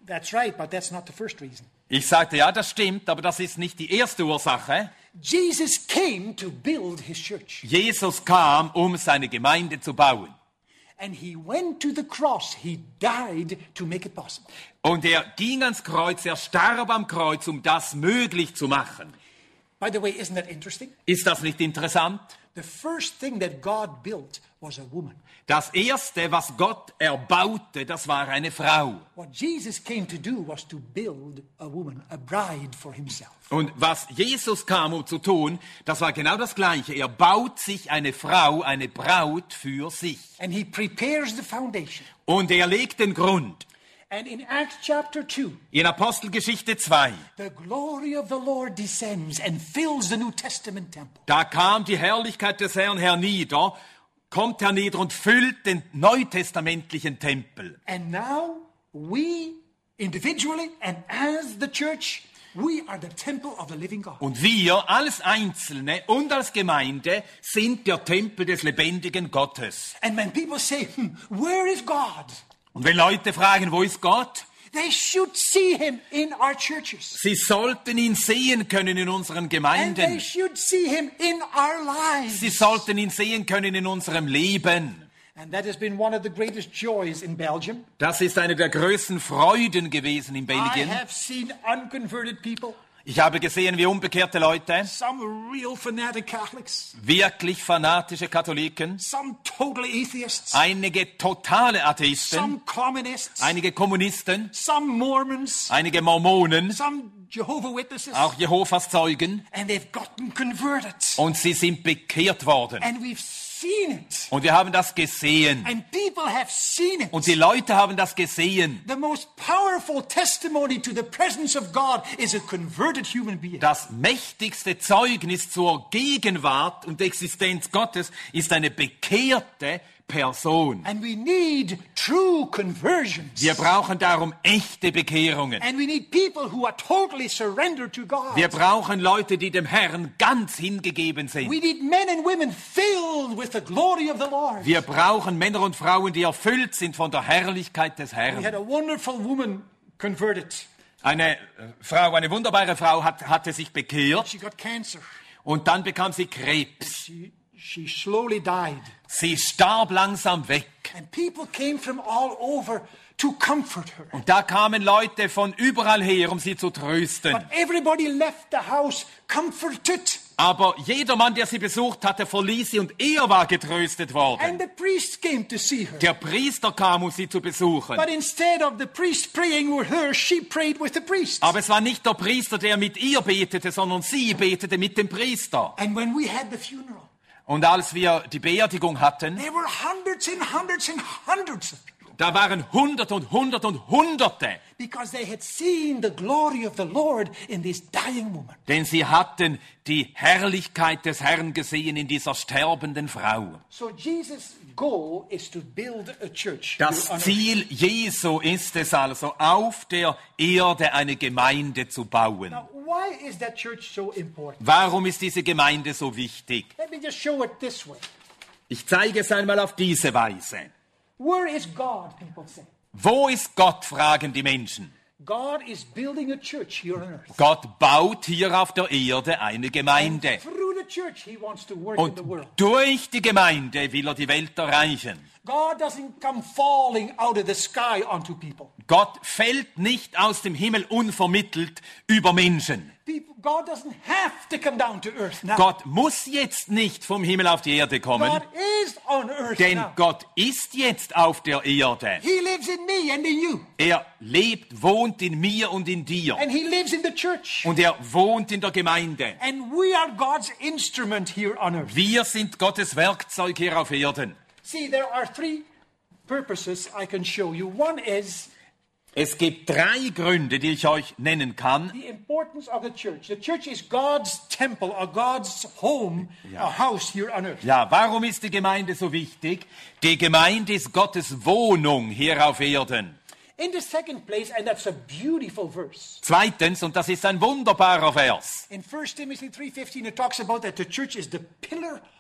That's right, but that's not the first reason. Ich sagte, ja, das stimmt, aber das ist nicht die erste Ursache. Jesus came to build his church. Jesus kam, um seine Gemeinde zu bauen. And he went to the cross. He died to make it possible. Und er ging ans Kreuz, er starb am Kreuz, um das möglich zu machen. By the way, isn't that interesting? Ist das nicht interessant? The first thing that God built was a woman. Das Erste, was Gott erbaute, das war eine Frau. What Jesus came to do was to build a woman, a bride for himself. Und was Jesus kam, um zu tun, das war genau das Gleiche. Er baut sich eine Frau, eine Braut für sich. And he prepares the foundation. Und er legt den Grund. And in Acts chapter two, In Apostelgeschichte zwei, the glory of the Lord descends and fills the New Testament temple. da kam die Herrlichkeit des Herrn hernieder, kommt hernieder und füllt den neutestamentlichen Tempel. And now we, individually and as the church, we are the temple of the living God. Und wir als Einzelne und als Gemeinde sind der Tempel des lebendigen Gottes. And when people say, hmm, where is God? Und wenn Leute fragen, wo ist Gott? They should see him in our churches. Sie sollten ihn sehen können in unseren And they Gemeinden. should see him in our lives. Sie sollten ihn sehen können in unserem Leben. And that has been one of the greatest joys in Belgium. Das ist eine der größten Freuden gewesen in I Belgien. have seen unconverted people, Ich habe gesehen, wie unbekehrte Leute, some real fanatic Catholics, wirklich fanatische Katholiken, some total atheists, einige totale Atheisten, some communists, einige Kommunisten, some Mormons, einige Mormonen, some Jehovah Witnesses, auch Jehovas Zeugen, and they've gotten converted. und sie sind bekehrt worden. And we've seen it. Und wir haben das gesehen. And people have seen it. Und die Leute haben das gesehen. The most powerful testimony to the presence of God is a converted human being. Das mächtigste Zeugnis zur Gegenwart und Existenz Gottes ist eine bekehrte Person. And we need true conversions. Wir brauchen darum echte Bekehrungen. And we need people who are totally surrendered to God. Wir brauchen Leute, die dem Herrn ganz hingegeben sind. We need men and women filled with the glory of the Lord. Wir brauchen Männer und Frauen, die erfüllt sind von der Herrlichkeit des We had Herrn. a wonderful woman converted. Eine äh, Frau, eine wunderbare Frau hat, hatte sich bekehrt She got cancer. und dann bekam sie Krebs. She, she slowly died. Sie starb langsam weg. And people came from all over to comfort her. Und da kamen Leute von überall her, um sie zu trösten. But everybody left the house comforted. Aber jedermann, der sie besucht hatte, verließ sie und er war getröstet worden. And the priest came to see her. Der Priester kam, um sie zu besuchen. But instead of the priest praying with her, she prayed with the priest. Aber es war nicht der Priester, der mit ihr betete, sondern sie betete mit dem Priester. And when we had the funeral, Und als wir die Beerdigung hatten, there were hundreds and hundreds and hundreds of people. da waren Hunderte und Hunderte und Hunderte, Because they had seen the glory of the Lord in this dying woman. denn sie hatten die Herrlichkeit des Herrn gesehen in dieser sterbenden Frau. So Jesus' goal is to build a church. Das here on earth. Ziel Jesu ist es also, auf der Erde eine Gemeinde zu bauen. Now, why is that church so important? Warum ist diese Gemeinde so wichtig? Let me just show it this way. Ich zeige es einmal auf diese Weise. Where is God, people say? Wo ist Gott, fragen die Menschen. God is building a church here on earth. Gott baut hier auf der Erde eine Gemeinde. Through the church, he wants to work in Und the world. durch die Gemeinde will er die Welt erreichen. God doesn't come falling out of the sky onto people. Gott fällt nicht aus dem Himmel unvermittelt über Menschen. People God doesn't have to come down to earth now. Gott muss jetzt nicht vom Himmel auf die Erde kommen, God is on earth denn now. Gott ist jetzt auf der Erde. He lives in me and in you. Er lebt, wohnt in mir und in dir. And he lives in the church. Und er wohnt in der Gemeinde. And we are God's instrument here on earth. Wir sind Gottes Werkzeug hier auf Erden. See, there are three purposes I can show you. One is Es gibt drei Gründe, die ich euch nennen kann. the importance of the church. The church is God's temple, or God's home, a house here on earth. Ja, warum ist die Gemeinde so wichtig? Die Gemeinde ist Gottes Wohnung hier auf Erden. In the second place, and that's a beautiful verse, Zweitens, und das ist ein wunderbarer Vers, in First Timothy three fifteen, it talks about that the church is the pillar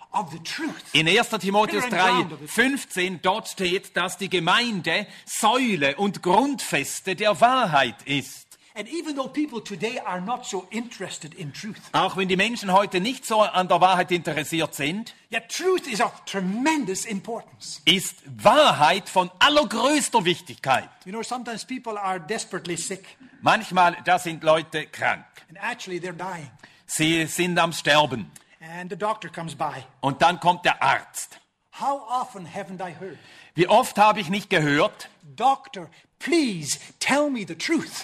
of the truth. In erster Timotheus Pillar and drei, ground of it. fünfzehn, dort steht, dass die Gemeinde Säule und Grundfeste der Wahrheit ist. And even though people today are not so interested in truth, Auch wenn die Menschen heute nicht so an der Wahrheit interessiert sind, yet truth is of tremendous importance. ist Wahrheit von allergrößter Wichtigkeit. You know, sometimes people are desperately sick, Manchmal, da sind Leute krank. and actually they're dying. Sie sind am Sterben. And the doctor comes by. Und dann kommt der Arzt. How often haven't I heard? Wie oft habe ich nicht gehört, Doctor, please tell me the truth.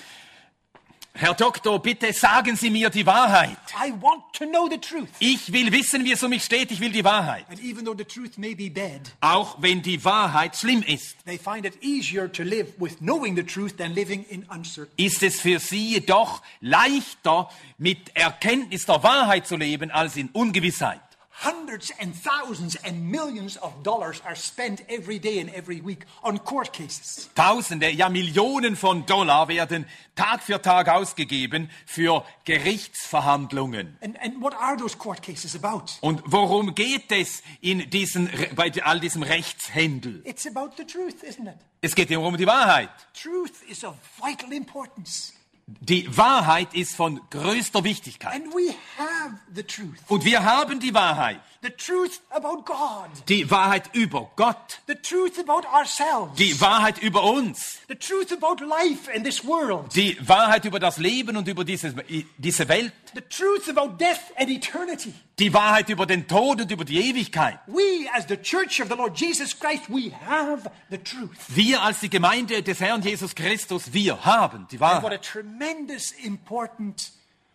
Herr Doktor, bitte sagen Sie mir die Wahrheit. I want to know the truth. Ich will wissen, wie es um mich steht. Ich will die Wahrheit. And even though the truth may be bad, Auch wenn die Wahrheit schlimm ist, they find it easier to live with knowing the truth than living in uncertainty. ist es für Sie jedoch leichter, mit Erkenntnis der Wahrheit zu leben, als in Ungewissheit. Hundreds and thousands and millions of dollars are spent every day and every week on court cases. Tausende, ja Millionen von Dollar werden Tag für Tag ausgegeben für Gerichtsverhandlungen. And, and what are those court cases about? Und worum geht es in diesen, bei all diesem Rechtshändel? It's about the truth, isn't it? Es geht immer um die Wahrheit. Truth is of vital importance. Die Wahrheit ist von größter Wichtigkeit. And we have the truth. Und wir haben die Wahrheit. The truth about God. Die Wahrheit über Gott. The truth about ourselves. Die Wahrheit über uns. The truth about life and this world. Die Wahrheit über das Leben und über diese, diese Welt. The truth about death and eternity. Die Wahrheit über den Tod und über die Ewigkeit. We, as the church of the Lord Jesus Christ, we have the truth. Wir als die Gemeinde des Herrn Jesus Christus, wir haben die And what a Wahrheit. tremendous important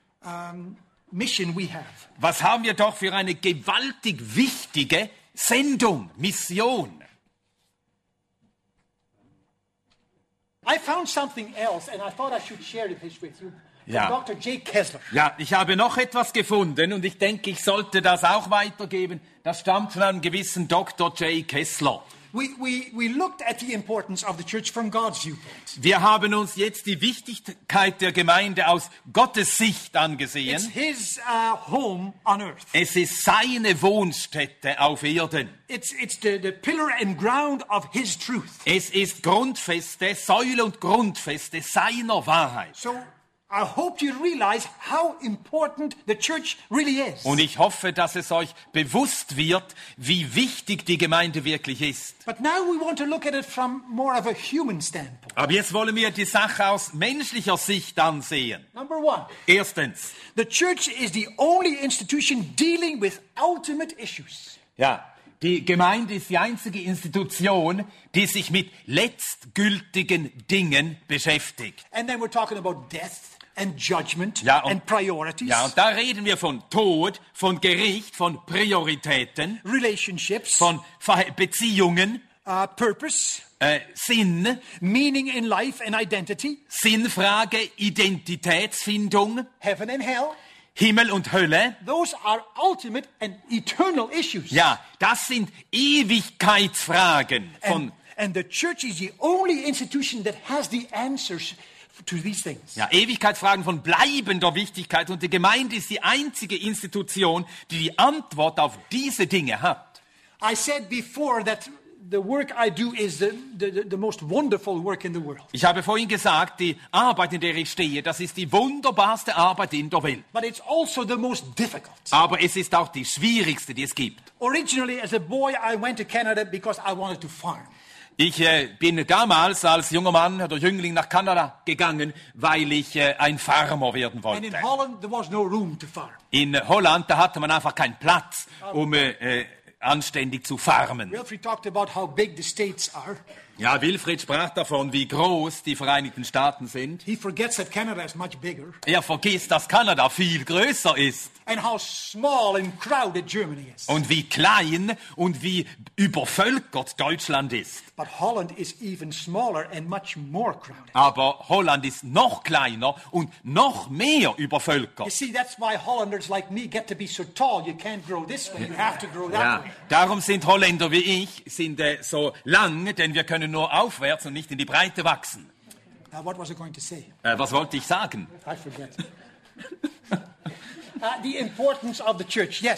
um, mission we have. Was haben wir doch für eine gewaltig wichtige Sendung, Mission. I found something else, and I thought I should share this with you. From Ja. Doctor J. Kessler. Ja, ich habe noch etwas gefunden und ich denke, ich sollte das auch weitergeben. Das stammt von einem gewissen Doktor J. Kessler. We, we, we looked at the importance of the church from God's viewpoint. Wir haben uns jetzt die Wichtigkeit der Gemeinde aus Gottes Sicht It's angesehen. his uh, home on earth. Es ist seine Wohnstätte auf Erden. It's, it's the, the pillar and ground of his truth. Es ist Grundfeste, Säule und Grundfeste seiner Wahrheit. So I hope you realize how important the church really is. Und ich hoffe, dass es euch bewusst wird, wie wichtig die Gemeinde wirklich ist. But now we want to look at it from more of a human standpoint. Aber jetzt wollen wir die Sache aus menschlicher Sicht ansehen. Number one, Erstens, the church is the only institution dealing with ultimate issues. ja, die Gemeinde ist die einzige Institution, die sich mit letztgültigen Dingen beschäftigt. And then we're talking about death and judgment Ja, und- and priorities, Ja, und da reden wir von Tod, von Gericht, von Prioritäten, relationships, von Verhe- Beziehungen, uh, purpose, äh, Sinn, meaning in life and identity, Sinnfrage, Identitätsfindung, heaven and hell. Himmel und Hölle. Those are ultimate and eternal issues. Ja, das sind Ewigkeitsfragen von And, and the church is the only institution that has the answers to these things. ja, Ewigkeitsfragen von bleibender Wichtigkeit und die Gemeinde ist die einzige Institution, die die Antwort auf diese Dinge hat. I said before that the work I do is the, the, the most wonderful work in the world. Ich habe vorhin gesagt, die Arbeit, in der ich stehe, das ist die wunderbarste Arbeit in der Welt. But it's also the most difficult. Aber es ist auch die schwierigste, die es gibt. Originally, as a boy, I went to Canada because I wanted to farm. Ich äh, bin damals als junger Mann oder Jüngling nach Kanada gegangen, weil ich äh, ein Farmer werden And wollte. in Holland, there was no room to farm. In Holland, da hatte man einfach keinen Platz, um äh, äh, anständig zu farmen. Wilfried talked about how big the states are. Ja, Wilfried sprach davon, wie groß die Vereinigten Staaten sind. He forgets that Canada is much bigger Er vergisst, dass Kanada viel größer ist and how small and crowded Germany is. und wie klein und wie übervölkert Deutschland ist. But Holland is even smaller and much more crowded. Aber Holland ist noch kleiner und noch mehr You übervölkert. see, that's why Hollanders like me get to be so tall. You can't grow this way. You have to grow that Ja, way. darum sind Holländer wie ich sind, äh, so lang, denn wir können nur aufwärts und nicht in die Breite wachsen. Now, what was I going to say? Äh, was wollte ich sagen? I forget. uh, the importance of the church. Yes.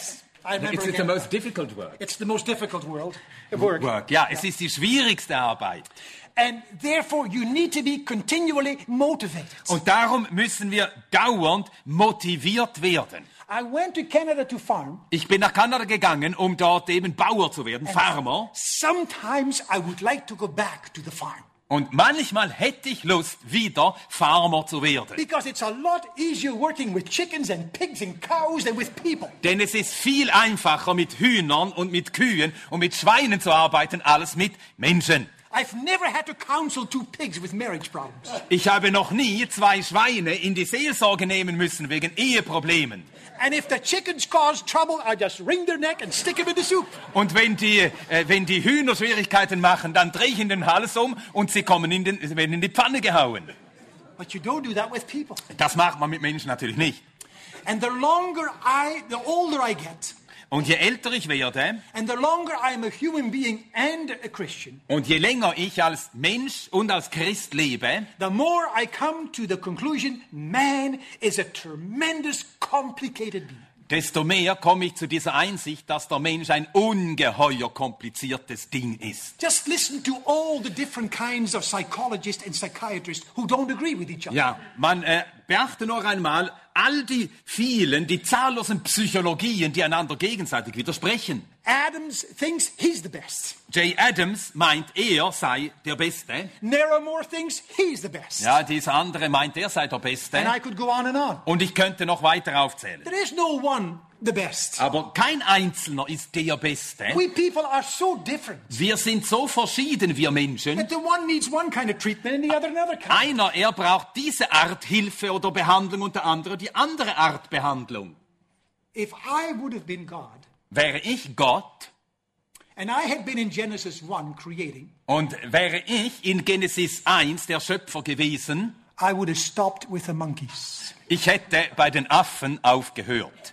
I remember It's the again, most difficult work. it's the most difficult world, work. Work. Ja, es ist die schwierigste Arbeit. And therefore, you need to be continually motivated. Und darum müssen wir dauernd motiviert werden. I went to Canada to farm. Ich bin nach Kanada gegangen, um dort eben Bauer zu werden, Farmer. Sometimes I would like to go back to the farm. Und manchmal hätte ich Lust, wieder Farmer zu werden. Because it's a lot easier working with chickens and pigs and cows than with people. Denn es ist viel einfacher, mit Hühnern und mit Kühen und mit Schweinen zu arbeiten, als mit Menschen. I've never had to counsel two pigs with marriage problems. Ich habe noch nie zwei Schweine in die Seelsorge nehmen müssen wegen Eheproblemen. And if the chickens cause trouble, I just wring their neck and stick them in the soup. Und wenn die, äh, wenn die Hühner Schwierigkeiten machen, dann drehe ich ihnen den Hals um und sie kommen in den, sie werden in die Pfanne gehauen. But you don't do that with people. Das macht man mit Menschen natürlich nicht. And the longer I, the older I get, Und je älter ich werde and the longer I am a human being and a Christian, und je länger ich als Mensch und als Christ lebe, the more I come to the conclusion, man is a tremendous, complicated being. desto mehr komme ich zu dieser Einsicht, dass der Mensch ein ungeheuer kompliziertes Ding ist. Just listen to all the different kinds of psychologists and psychiatrists who don't agree with each other. Ja, man äh, beachte noch einmal all die vielen, die zahllosen Psychologien, die einander gegenseitig widersprechen. Adams thinks he's the best. Jay Adams meint, er sei der Beste. Narrowmore thinks he's the best. Ja, dieser andere meint, er sei der Beste. And I could go on and on. Und ich könnte noch weiter aufzählen. There is no one the best. Aber kein Einzelner ist der Beste. We people are so different. Wir sind so verschieden, wir Menschen. That the one needs one kind of treatment and the other another kind. Einer, er braucht diese Art Hilfe oder Behandlung und der andere die andere Art Behandlung. If I would have been God, Wäre ich Gott and I had been in Genesis one creating, und wäre ich in Genesis eins der Schöpfer gewesen, I would have stopped with the monkeys. ich hätte bei den Affen aufgehört.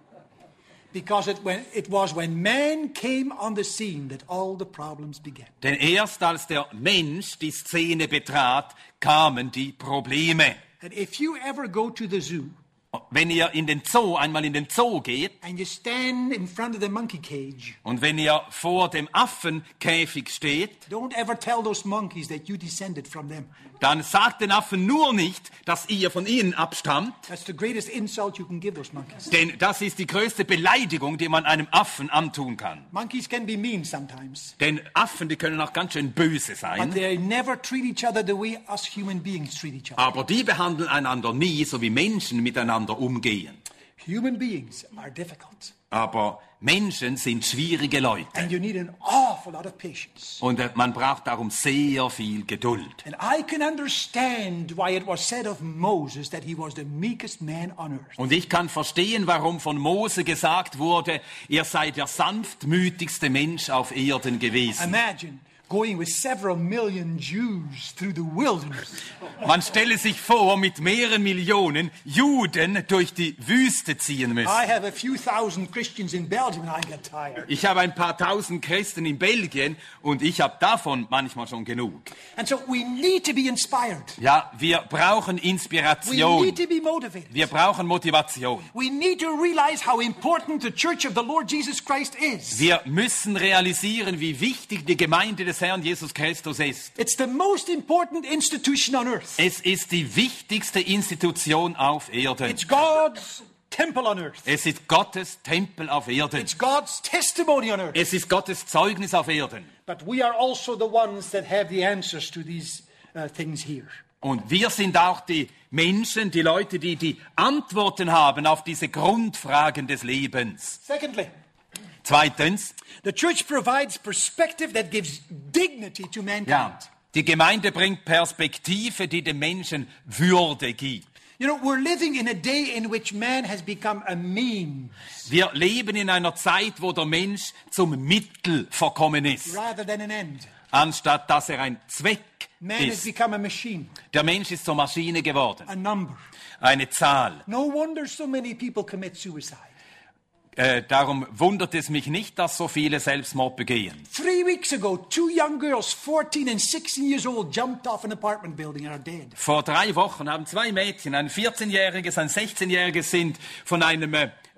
Because it, when, it was when man came on the scene that all the problems began. Denn erst als der Mensch die Szene betrat, kamen die Probleme. And if you ever go to the zoo Wenn ihr in den Zoo, einmal in den Zoo geht and you stand in front of the monkey cage, und wenn ihr vor dem Affenkäfig steht, don't ever tell those monkeys that you descended from them. dann sagt den Affen nur nicht, dass ihr von ihnen abstammt, That's the greatest insult you can give those monkeys. denn das ist die größte Beleidigung, die man einem Affen antun kann. Monkeys can be mean sometimes, Denn Affen, die können auch ganz schön böse but sein, they never treat each other the way us human beings treat each other. aber die behandeln einander nie, so wie Menschen miteinander umgehen. Human beings are difficult, Aber Menschen sind schwierige Leute and you need an awful lot of patience. und äh, man braucht darum sehr viel Geduld. And I can understand why it was said of Moses that he was the meekest man on earth. Und ich kann verstehen, warum von Mose gesagt wurde, er sei der sanftmütigste Mensch auf Erden gewesen. Imagine going with several million Jews through the wilderness. Man stelle sich vor, mit mehreren Millionen Juden durch die Wüste ziehen müssen. I have a few thousand Christians in Belgium and I get tired. Ich habe ein paar tausend Christen in Belgien und ich habe davon manchmal schon genug. And so we need to be inspired. Ja, wir brauchen We Inspiration. need to be motivated. Wir brauchen Motivation. We need to realize how important the church of the Lord Jesus Christ is. Wir müssen realisieren, wie wichtig die Gemeinde des Herrn Jesus Christus ist. It's the most important institution on earth. Es ist die wichtigste Institution auf Erden. It's God's temple on earth. Es ist Gottes Tempel auf Erden. It's God's testimony on earth. Es ist Gottes Zeugnis auf Erden. But we are also the ones that have the answers to these uh, things here. Und wir sind auch die Menschen, die Leute, die die Antworten haben auf diese Grundfragen des Lebens. Secondly, Zweitens, the church provides perspective that gives dignity to mankind. ja, die Gemeinde bringt Perspektive, die dem Menschen Würde gibt. You know, we're living in a day in which man has become a means Wir leben in einer Zeit, wo der Mensch zum Mittel verkommen ist, rather than an end. anstatt dass er ein Zweck Man has ist. become a machine, Der Mensch ist zur Maschine geworden, a number. eine Zahl. No wonder so many people commit suicide. Äh, darum wundert es mich nicht, dass so viele Selbstmord begehen. Three weeks ago, two young girls, fourteen and sixteen years old, jumped off an apartment building and are dead. Vor drei Wochen haben zwei Mädchen, ein vierzehnjähriges, ein sechzehnjähriges, sind von einem äh,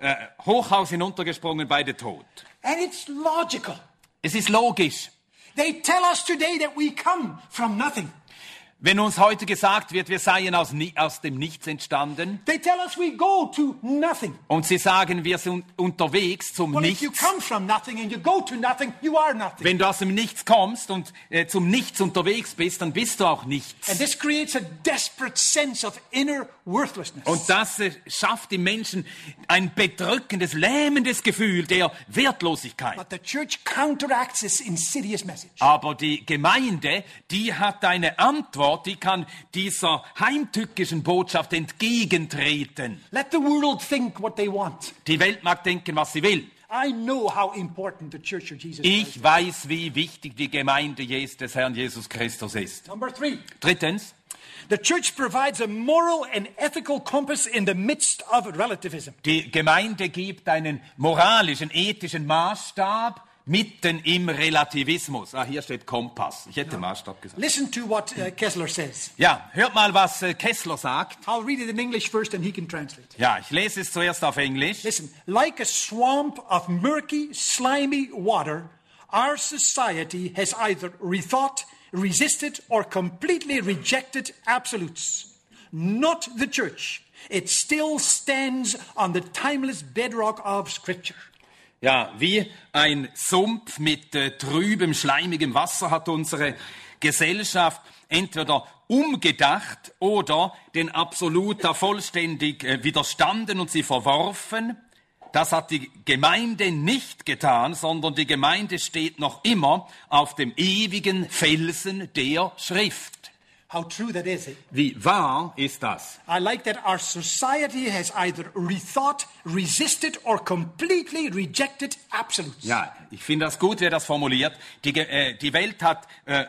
äh, Hochhaus hinuntergesprungen, beide tot. And it's logical. Es ist logisch. They tell us today that we come from nothing. Wenn uns heute gesagt wird, wir seien aus, ni- aus dem Nichts entstanden, They tell us we go to nothing. und sie sagen, wir sind unterwegs zum Well, if you Nichts. come from nothing and you go to nothing, you are nothing. Wenn du aus dem Nichts kommst und äh, zum Nichts unterwegs bist, dann bist du auch nichts. And this creates a desperate sense of inner worthlessness. Und das äh, schafft im Menschen ein bedrückendes, lähmendes Gefühl der Wertlosigkeit. But the church counteracts this insidious message. Aber die Gemeinde, die hat eine Antwort, die kann dieser heimtückischen Botschaft entgegentreten. Let the world think what they want. Die Welt mag denken, was sie will. I know how important the church of Jesus Christ is. Ich weiß, wie wichtig die Gemeinde Jes- des Herrn Jesus Christus ist. Number three, Drittens, the church provides a moral and ethical compass in the midst of relativism. die Gemeinde gibt einen moralischen, ethischen Maßstab mitten im Relativismus. Ah, hier steht Kompass. Ich hätte Maßstab gesagt. Listen to what uh, Kessler says. Ja, hört mal, was äh, Kessler sagt. I'll read it in English first and he can translate. Ja, ich lese es zuerst auf Englisch. Listen, like a swamp of murky, slimy water, our society has either rethought, resisted, or completely rejected absolutes. Not the church. It still stands on the timeless bedrock of Scripture. Ja, wie ein Sumpf mit äh, trübem, schleimigem Wasser hat unsere Gesellschaft entweder umgedacht oder den Absoluta vollständig äh, widerstanden und sie verworfen. Das hat die Gemeinde nicht getan, sondern die Gemeinde steht noch immer auf dem ewigen Felsen der Schrift. How true that is. Wie wahr ist das? I like that our society has either rethought, resisted, or completely rejected absolutes. Ja, ich finde das gut, wer das formuliert. Die, Ge- äh, die Welt hat äh,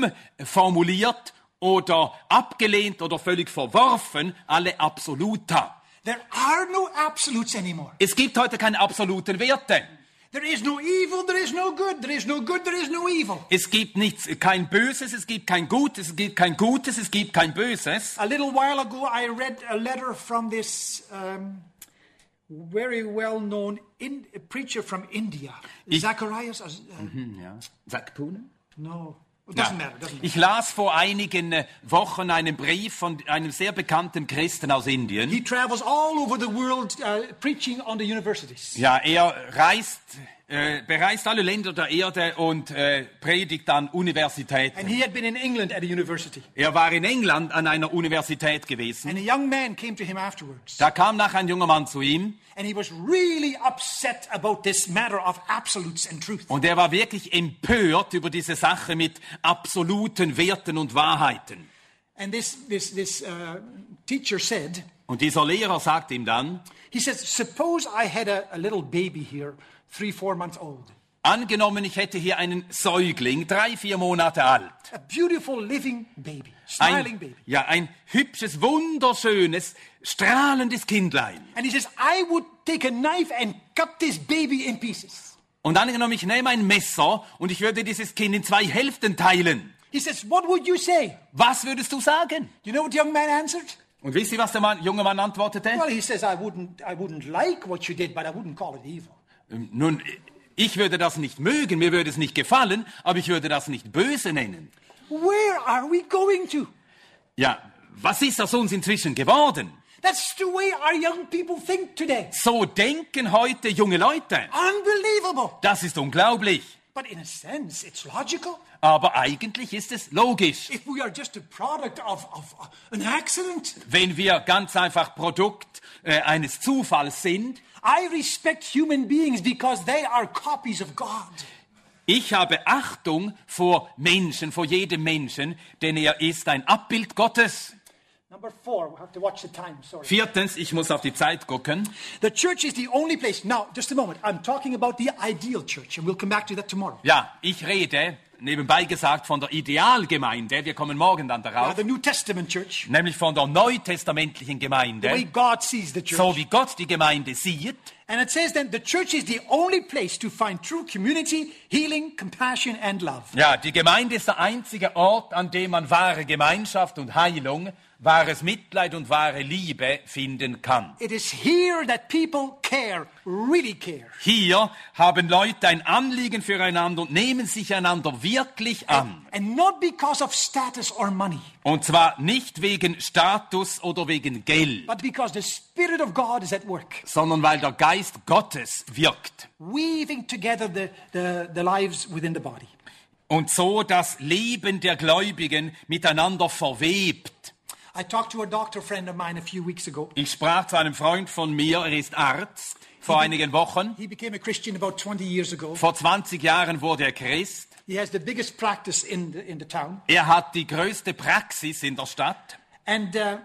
umformuliert oder abgelehnt oder völlig verworfen alle Absoluta. There are no absolutes anymore. Es gibt heute keine absoluten Werte. There is no evil, there is no good. There is no good, there is no evil. Es gibt nichts, kein Böses, es gibt kein Gutes, es gibt kein Gutes, es gibt kein Böses. A little while ago, I read a letter from this um, very well-known in, preacher from India, Zacharias. Uh, Hm, ja. Sag Punen? No, it Ja. doesn't matter. Doesn't matter. Ich las vor einigen äh, Wochen einen Brief von einem sehr bekannten Christen aus Indien. He travels all over the world uh, preaching on the universities. Ja, er reist, äh, bereist alle Länder der Erde und äh, predigt an And Universitäten. he had been in England at a university. Er war in England an einer Universität gewesen. And a young man came to him afterwards. Da kam nachher ein junger Mann zu ihm And he was really upset about this matter of absolutes and truth. und er war wirklich empört über diese Sache mit absoluten Werten und Wahrheiten. And this, this, this uh, teacher said, Und dieser Lehrer sagt ihm dann, he says, suppose I had a, a little baby here, three, four months old. angenommen, ich hätte hier einen Säugling, drei, vier Monate alt. A beautiful living baby, smiling Ein, baby. ja, ein hübsches, wunderschönes, strahlendes Kindlein. And he says, I would take a knife and cut this baby in pieces. Und angenommen, ich nehme ein Messer und ich würde dieses Kind in zwei Hälften teilen. He says, what would you say? Was würdest du sagen? You know what the young man answered? Und wisst ihr, was der Mann, junge Mann antwortete? Well, he says, I wouldn't, I wouldn't like what you did, but I wouldn't call it evil. Nun, ich würde das nicht mögen, mir würde es nicht gefallen, aber ich würde das nicht böse nennen. Where are we going to? Ja, was ist aus uns inzwischen geworden? That's the way our young people think today. So denken heute junge Leute. Unbelievable. Das ist unglaublich. But in a sense, it's logical. Aber eigentlich ist es logisch. If we are just a product of, of uh, an accident, Wenn wir ganz einfach Produkt äh, eines Zufalls sind, I respect human beings because they are copies of God. ich habe Achtung vor Menschen, vor jedem Menschen, denn er ist ein Abbild Gottes. Number four, we have to watch the time, sorry. Viertens, ich muss auf die Zeit gucken. The church is the only place. Now, just a moment. I'm talking about the ideal church, and we'll come back to that tomorrow. Ja, ich rede, nebenbei gesagt, von der Idealgemeinde. Wir kommen morgen dann Uh, darauf. the New Testament church, Nämlich von der neutestamentlichen the way Gemeinde. God sees the church. So wie Gott die Gemeinde sieht. And it says that the church is the only place to find true community, healing, compassion, and love. Ja, die Gemeinde ist der einzige Ort, an dem man wahre Gemeinschaft und Heilung, wahres Mitleid und wahre Liebe finden kann. It is here that people care, really care. Hier haben Leute ein Anliegen füreinander und nehmen sich einander wirklich an. And not because of status or money, Und zwar nicht wegen Status oder wegen Geld, but because the Spirit of God is at work, sondern weil der Geist Gottes wirkt. weaving together the, the, the lives within the body. Und so das Leben der Gläubigen miteinander verwebt. I talked to a doctor friend of mine a few weeks ago. Ich sprach zu einem Freund von mir, er ist Arzt, vor einigen Wochen. He became a Christian about twenty years ago. Vor zwanzig Jahren wurde er Christ. He has the biggest practice in the, in the town. Er hat die größte Praxis in der Stadt. And uh,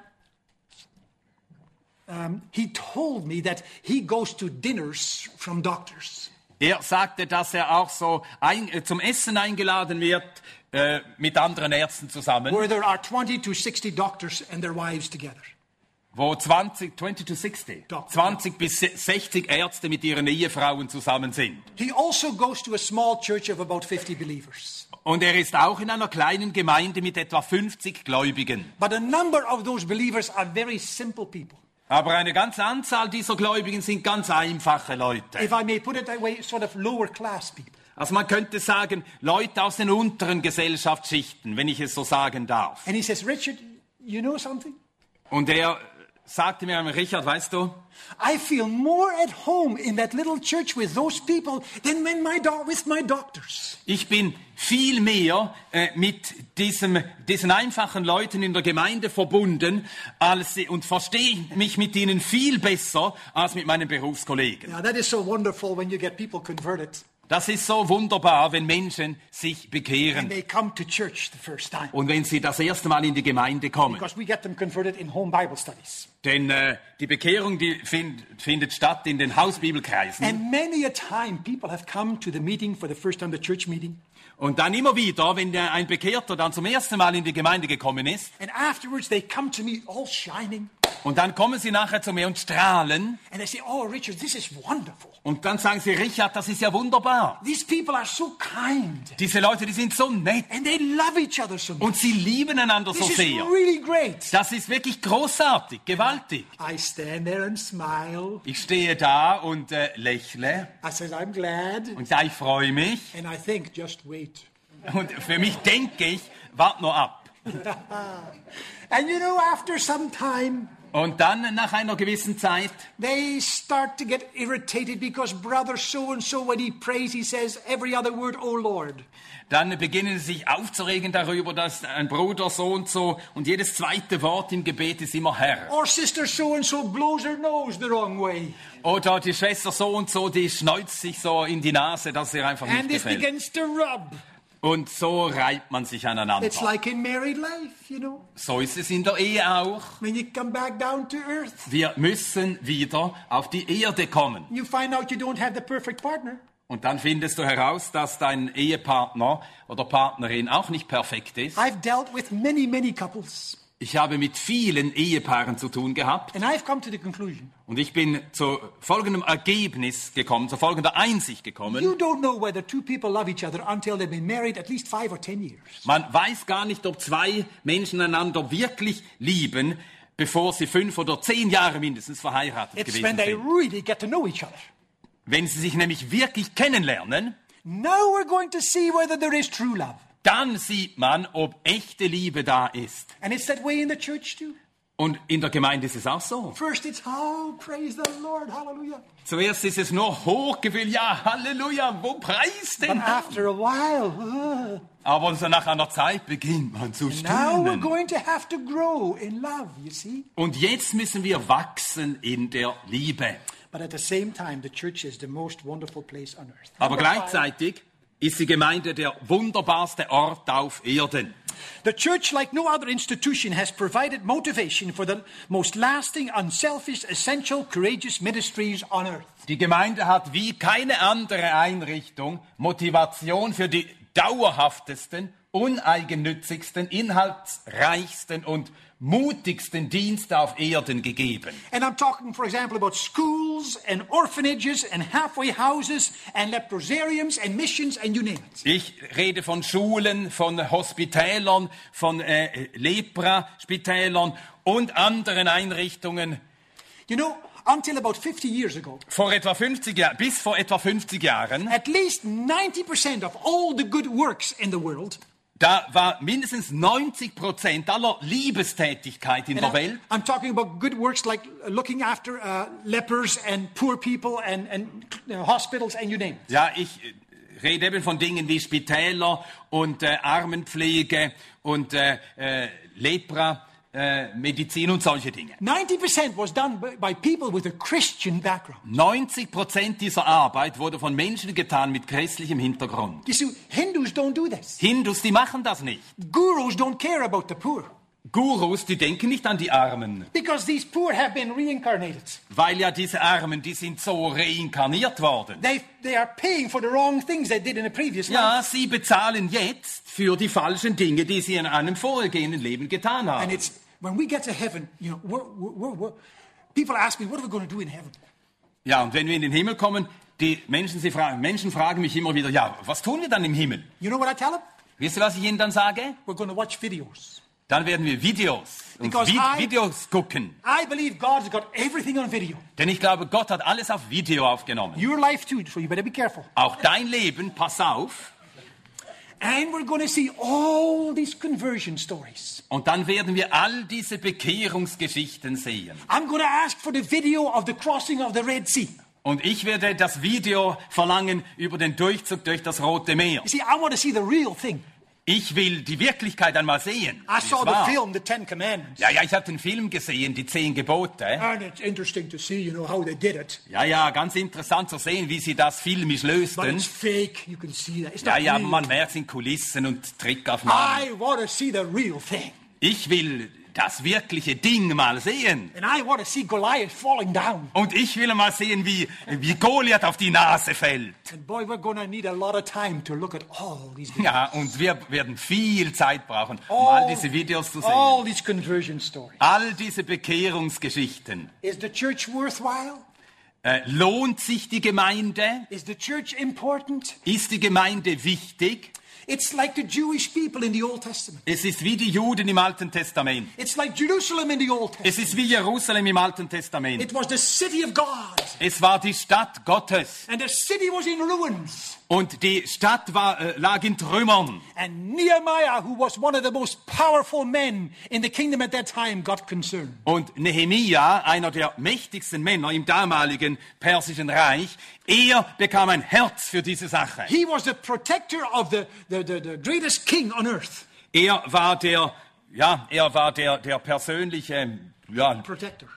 um, he told me that he goes to dinners from doctors. Er sagte, dass er auch so ein, äh, zum Essen eingeladen wird äh, mit anderen Ärzten zusammen, Where there are twenty to sixty doctors and their wives together. wo zwanzig, zwanzig to sixty, Doch. zwanzig bis sechzig Ärzte mit ihren Ehefrauen zusammen sind. He also goes to a small church of about fifty believers. Und er ist auch in einer kleinen Gemeinde mit etwa fünfzig Gläubigen. But a number of those believers are very simple people. Aber eine ganze Anzahl dieser Gläubigen sind ganz einfache Leute. If I may put it that way, sort of lower class people. Also man könnte sagen, Leute aus den unteren Gesellschaftsschichten, wenn ich es so sagen darf. And he says, Richard, you know something? Und er sagte mir, Richard, weißt du, I feel more at home in that little church with those people than when my do- with my doctors. ich bin viel mehr äh, mit diesem, diesen einfachen Leuten in der Gemeinde verbunden als sie, und verstehe mich mit ihnen viel besser als mit meinen Berufskollegen. Now, that is so wonderful when you get people converted Das ist so wunderbar, wenn Menschen sich and bekehren they come to church the first time. und wenn sie das erste Mal in die Gemeinde kommen. Because we get them converted in home Bible studies. Denn äh, die Bekehrung die find, findet statt in den Hausbibelkreisen. And many a time people have come to the meeting for the first time, the church meeting. Und dann immer wieder, wenn der, ein Bekehrter dann zum ersten Mal in die Gemeinde gekommen ist, And afterwards they come to me all shining. und dann kommen sie nachher zu mir und strahlen, And they say, oh, Richard, this is wonderful. und dann sagen sie, Richard, das ist ja wunderbar. These people are so kind. Diese Leute, die sind so nett And they love each other so much. und sie lieben einander so This is sehr. really great. Das ist wirklich großartig, gewaltig. I stand there and smile. Ich stehe da und äh, lächle I said, I'm glad. und sage, ich freue mich. And I think, just wait. Und für mich denke ich, wart nur ab. And you know, after some time, Und dann, nach einer gewissen Zeit, they start to get irritated because brother so-and-so, when he prays, he says every other word, oh Lord. dann beginnen sie sich aufzuregen darüber, dass ein Bruder so und so und jedes zweite Wort im Gebet ist immer Herr. Or sister so-and-so blows her nose the wrong way. Oder die Schwester so und so, die schneuzt sich so in die Nase, dass sie einfach nicht And this gefällt. begins to rub. Und so reibt man sich aneinander. It's like in married life, you know. So ist es in der Ehe auch. When you come back down to earth, Wir müssen wieder auf die Erde kommen. you find out you don't have the perfect partner. Und dann findest du heraus, dass dein Ehepartner oder Partnerin auch nicht perfekt ist. I've dealt with many, many couples. Ich habe mit vielen Ehepaaren zu tun gehabt And I've come to the conclusion, und ich bin zu folgendem Ergebnis gekommen, zu folgender Einsicht gekommen. you don't know whether two people love each other until they've been married at least five or ten years. Man weiß gar nicht, ob zwei Menschen einander wirklich lieben, bevor sie fünf oder zehn Jahre mindestens verheiratet It's gewesen when they sind. really get to know each other. Wenn sie sich nämlich wirklich kennenlernen, Now we're going to see whether there is true love. dann sieht man, ob echte Liebe da ist. And it's that way in the church too. Und in der Gemeinde ist es auch so. First it's, oh, praise the Lord, hallelujah. Zuerst ist es nur Hochgefühl, ja, Halleluja, wo preist But denn? after a while, uh, Aber so nach einer Zeit beginnt man zu now we're stöhnen. going to have to grow in love, you see. Und jetzt müssen wir wachsen in der Liebe. But at the same time, the church is the most wonderful place on earth. Aber gleichzeitig ist die Gemeinde der wunderbarste Ort auf Erden. The church, like no other institution, has provided motivation for the most lasting, unselfish, essential, courageous ministries on earth. Die Gemeinde hat wie keine andere Einrichtung Motivation für die dauerhaftesten, uneigennützigsten, inhaltsreichsten und mutigsten Dienste auf Erden gegeben. And I'm talking, for example, about schools and orphanages and halfway houses and leprosariums and missions and you name it. Ich rede von Schulen, von Hospitälern, von äh, Lepra-Spitälern und anderen Einrichtungen. You know, until about fifty years ago, Vor etwa fünfzig Jahren, bis vor etwa fünfzig Jahren, at least ninety percent of all the good works in the world, da war mindestens neunzig Prozent aller Liebestätigkeit in and der I, Welt. I'm talking about good works like looking after uh, lepers and poor people and, and uh, hospitals and you name it. Ja, ich äh, rede eben von Dingen wie Spitäler und äh, Armenpflege und äh, äh, Lepra. Äh, Medizin und solche Dinge. ninety percent was done by, by people with a Christian background. neunzig Prozent dieser Arbeit wurde von Menschen getan mit christlichem Hintergrund. You see, Hindus don't do this. Hindus, die machen das nicht. Gurus don't care about the poor Gurus, die denken nicht an die Armen, because these poor have been reincarnated. weil ja diese Armen, die sind so reinkarniert worden. They, they are paying for the wrong things they did in a previous life. Ja, sie bezahlen jetzt für die falschen Dinge, die sie in einem vorhergehenden Leben getan And haben. it's when we get to heaven, you know, we're, we're, we're, people ask me, what are we going to do in heaven? Ja, und wenn wir in den Himmel kommen, die Menschen, sie fragen, Menschen fragen mich immer wieder, ja, was tun wir dann im Himmel? You know what I tell them? Wisst ihr, was ich ihnen dann sage? We're going to watch videos. Dann werden wir Videos, und Because Vi I- Videos gucken. I believe God's got everything on video. Denn ich glaube, Gott hat alles auf Video aufgenommen. Your life too, so you better be careful. Auch dein Leben, pass auf. And we're going to see all these conversion stories. Und dann werden wir all diese Bekehrungsgeschichten sehen. I'm going to ask for the video of the crossing of the Red Sea. Und ich werde das Video verlangen über den Durchzug durch das Rote Meer. You see, I want to see the real thing. Ich will die Wirklichkeit einmal sehen. I wie saw es the war. film, The Ten Commandments. Ja, ja, ich habe den Film gesehen, die zehn Gebote. And it's interesting to see, you know, how they did it. Ja, ja, ganz interessant zu sehen, wie sie das filmisch But lösten. it's fake. You can see that. It's Ja, not ja, real. man merkt es in Kulissen und Trickaufnahmen. I want to see the real thing. Ich will das wirkliche Ding mal sehen. And I want to see Goliath falling down. Und ich will mal sehen, wie, wie Goliath auf die Nase fällt. And boy, we're going to need a lot of time to look at all these videos. Ja, und wir werden viel Zeit brauchen, um All- all diese Videos zu sehen. All these conversion stories. All diese Bekehrungsgeschichten. Is the church worthwhile? Äh, lohnt sich die Gemeinde? Is the church important? Ist die Gemeinde wichtig? It's like the Jewish people in the Old Testament. Es ist wie die Juden im Alten Testament. It's like Jerusalem in the Old Testament. Es ist wie Jerusalem im Alten Testament. It was the city of God. Es war die Stadt Gottes. And the city was in ruins. Und die Stadt war, äh, lag in Trümmern. And Nehemiah, who was one of the most powerful men in the kingdom at that time, got concerned. Und Nehemia, einer der mächtigsten Männer im damaligen Persischen Reich, er bekam ein Herz für diese Sache. He was the protector of the, the, the, the greatest king on earth. Er war der, ja, er war der, der persönliche, ja, Protector.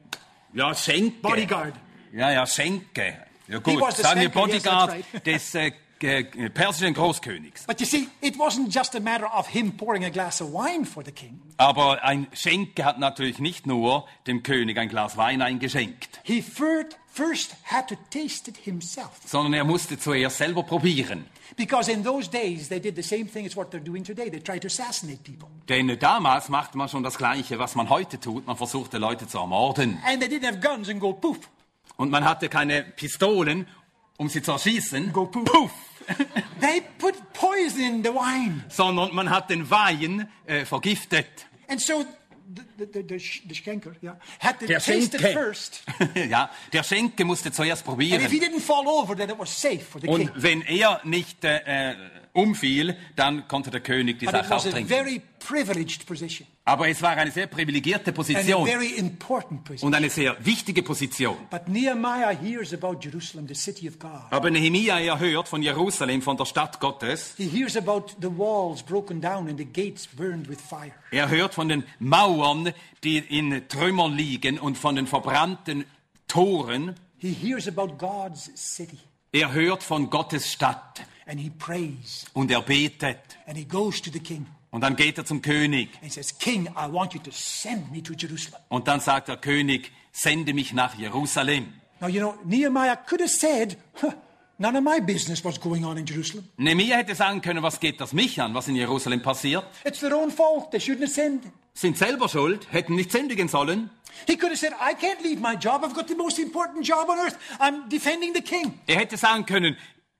ja, Schenke. Bodyguard. Ja, ja, Schenke. Ja He gut, was the sagen wir Schenke, yes, Bodyguard that's right. des äh, äh, persischen Großkönigs. But you see, it wasn't just a matter of him pouring a glass of wine for the king. Aber ein Schenke hat natürlich nicht nur dem König ein Glas Wein eingeschenkt, He first, first had to taste it himself. sondern er musste zuerst selber probieren. Because in those days, they did the same thing as what they're doing today. They tried to assassinate people. Denn damals machte man schon das Gleiche, was man heute tut. Man versuchte Leute zu ermorden. And they didn't have guns and go poof. Und man hatte keine Pistolen, um sie zu erschießen. Go poof. Puff! They put poison in the wine. Sondern man hat den Wein äh, vergiftet. And so the, the, the, the, sh- the Schenker yeah, had to Der taste it Schenke. first. Ja, der Schenke musste zuerst And if he probieren. didn't fall over, then it was safe for the king. Und wenn er nicht äh, äh, umfiel, dann konnte der König die But it Sache auch was a trinken. very privileged position. Aber es war eine sehr privilegierte And a Position very important position. und eine sehr wichtige Position. But Nehemiah hears about Jerusalem, the city of God. Aber Nehemia, er hört von Jerusalem, von der Stadt Gottes. He hears about the walls broken down and the gates burned with fire. Er hört von den Mauern, die in Trümmern liegen und von den verbrannten Toren. He hears about God's city. Er hört von Gottes Stadt And he prays. und er betet. And he goes to the king. Und dann geht er zum König And he says, King, I want you to send me to Jerusalem. und dann sagt der König, sende mich nach Jerusalem. Now, you know, Nehemiah could have said, huh, none of my business what's going on in Jerusalem. Nehemia hätte sagen können, was geht das mich an, was in Jerusalem passiert? It's their own fault. They shouldn't have sent. Sind selber schuld, hätten nicht sündigen sollen. He could have said, I can't leave my job. I've got the most important job on earth. I'm defending the king. Er hätte sagen können,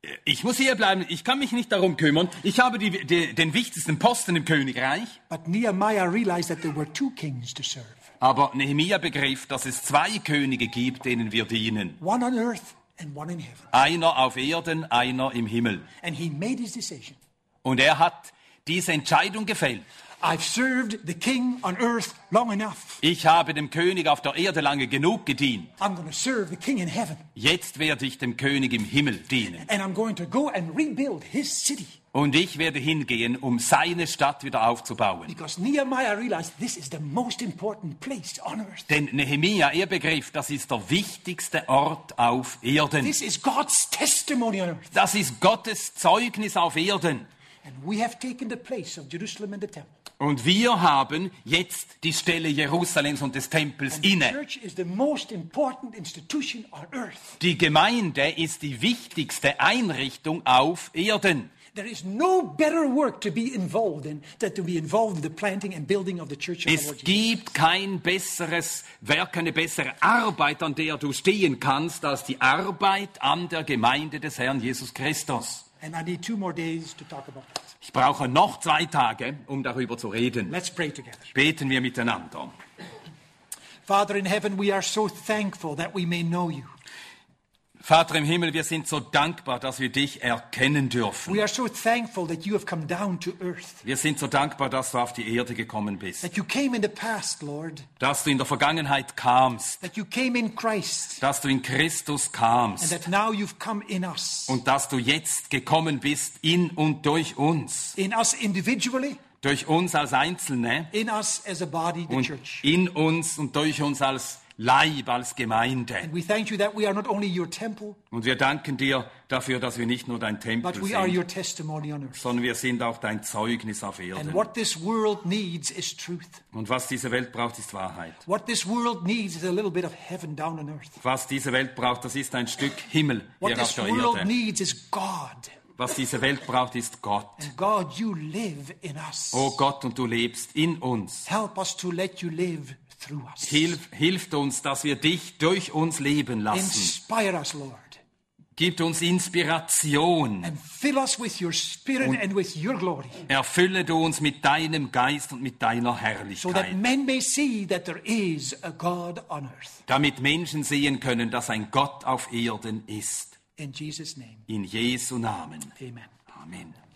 Ich muss hier bleiben, ich kann mich nicht darum kümmern. Ich habe die, die, den wichtigsten Posten im Königreich. But Nehemiah realized that there were two kings to serve. Aber Nehemia begriff, dass es zwei Könige gibt, denen wir dienen. One on earth and one in heaven. Einer auf Erden, einer im Himmel. And he made his decision. Und er hat diese Entscheidung gefällt. I've served the king on earth long enough. Ich habe dem König auf der Erde lange genug gedient. I'm going to serve the king in heaven. Jetzt werde ich dem König im Himmel dienen. And I'm going to go and rebuild his city. Und ich werde hingehen, um seine Stadt wieder aufzubauen. Because Nehemiah realized this is the most important place on earth. Denn Nehemia, er begriff, das ist der wichtigste Ort auf Erden. This is God's testimony on earth. Das ist Gottes Zeugnis auf Erden. And we have taken the place of Jerusalem and the temple. Und wir haben jetzt die Stelle Jerusalems und des Tempels And the inne. church is the most important institution on earth. Die Gemeinde ist die wichtigste Einrichtung auf Erden. There is no better work to be involved in than to be involved in the planting and building of the church of the Es Lord Jesus. gibt kein besseres Werk, keine bessere Arbeit, an der du stehen kannst, als die Arbeit an der Gemeinde des Herrn Jesus Christus. And I need two more days to talk about that. Ich brauche noch zwei Tage, um darüber zu reden. Let's pray together. Beten wir miteinander. Father in heaven, we are so thankful that we may know you. Vater im Himmel, wir sind so dankbar, dass wir dich erkennen dürfen. We are so thankful that you have come down to earth. Wir sind so dankbar, dass du auf die Erde gekommen bist. That you came in the past, Lord. Dass du in der Vergangenheit kamst. That you came in Christ. Dass du in Christus And kamst. that now you've come in us. Und dass du jetzt gekommen bist in und durch uns. In us individually. Durch uns als Einzelne. In us as a body, the Und church. in uns und durch uns als Leib, als Gemeinde. And we thank you that we are not only your temple, Und wir danken dir dafür, dass wir nicht nur dein Tempel but we are sind, your testimony on earth. sondern wir sind auch dein Zeugnis auf And Erden. what this world needs is truth. Und was diese Welt braucht, ist Wahrheit. What this world needs is a little bit of heaven down on earth. Was diese Welt braucht, das ist ein Stück Himmel What hier auf this der world Erde. needs is God. Was diese Welt braucht, ist Gott. And God, you live in us. Oh Gott, und du lebst in uns. Help us to let you live through us. Hilf, hilft uns, dass wir dich durch uns leben lassen. Inspire us, Lord. Gib uns Inspiration. And fill us with your spirit and with your glory. Erfülle du uns mit deinem Geist und mit deiner So that Herrlichkeit. men may see that there is a God on earth. Damit Menschen sehen können, dass ein Gott auf Erden ist. In Jesus' name, In Jesu Namen. amen. Amen.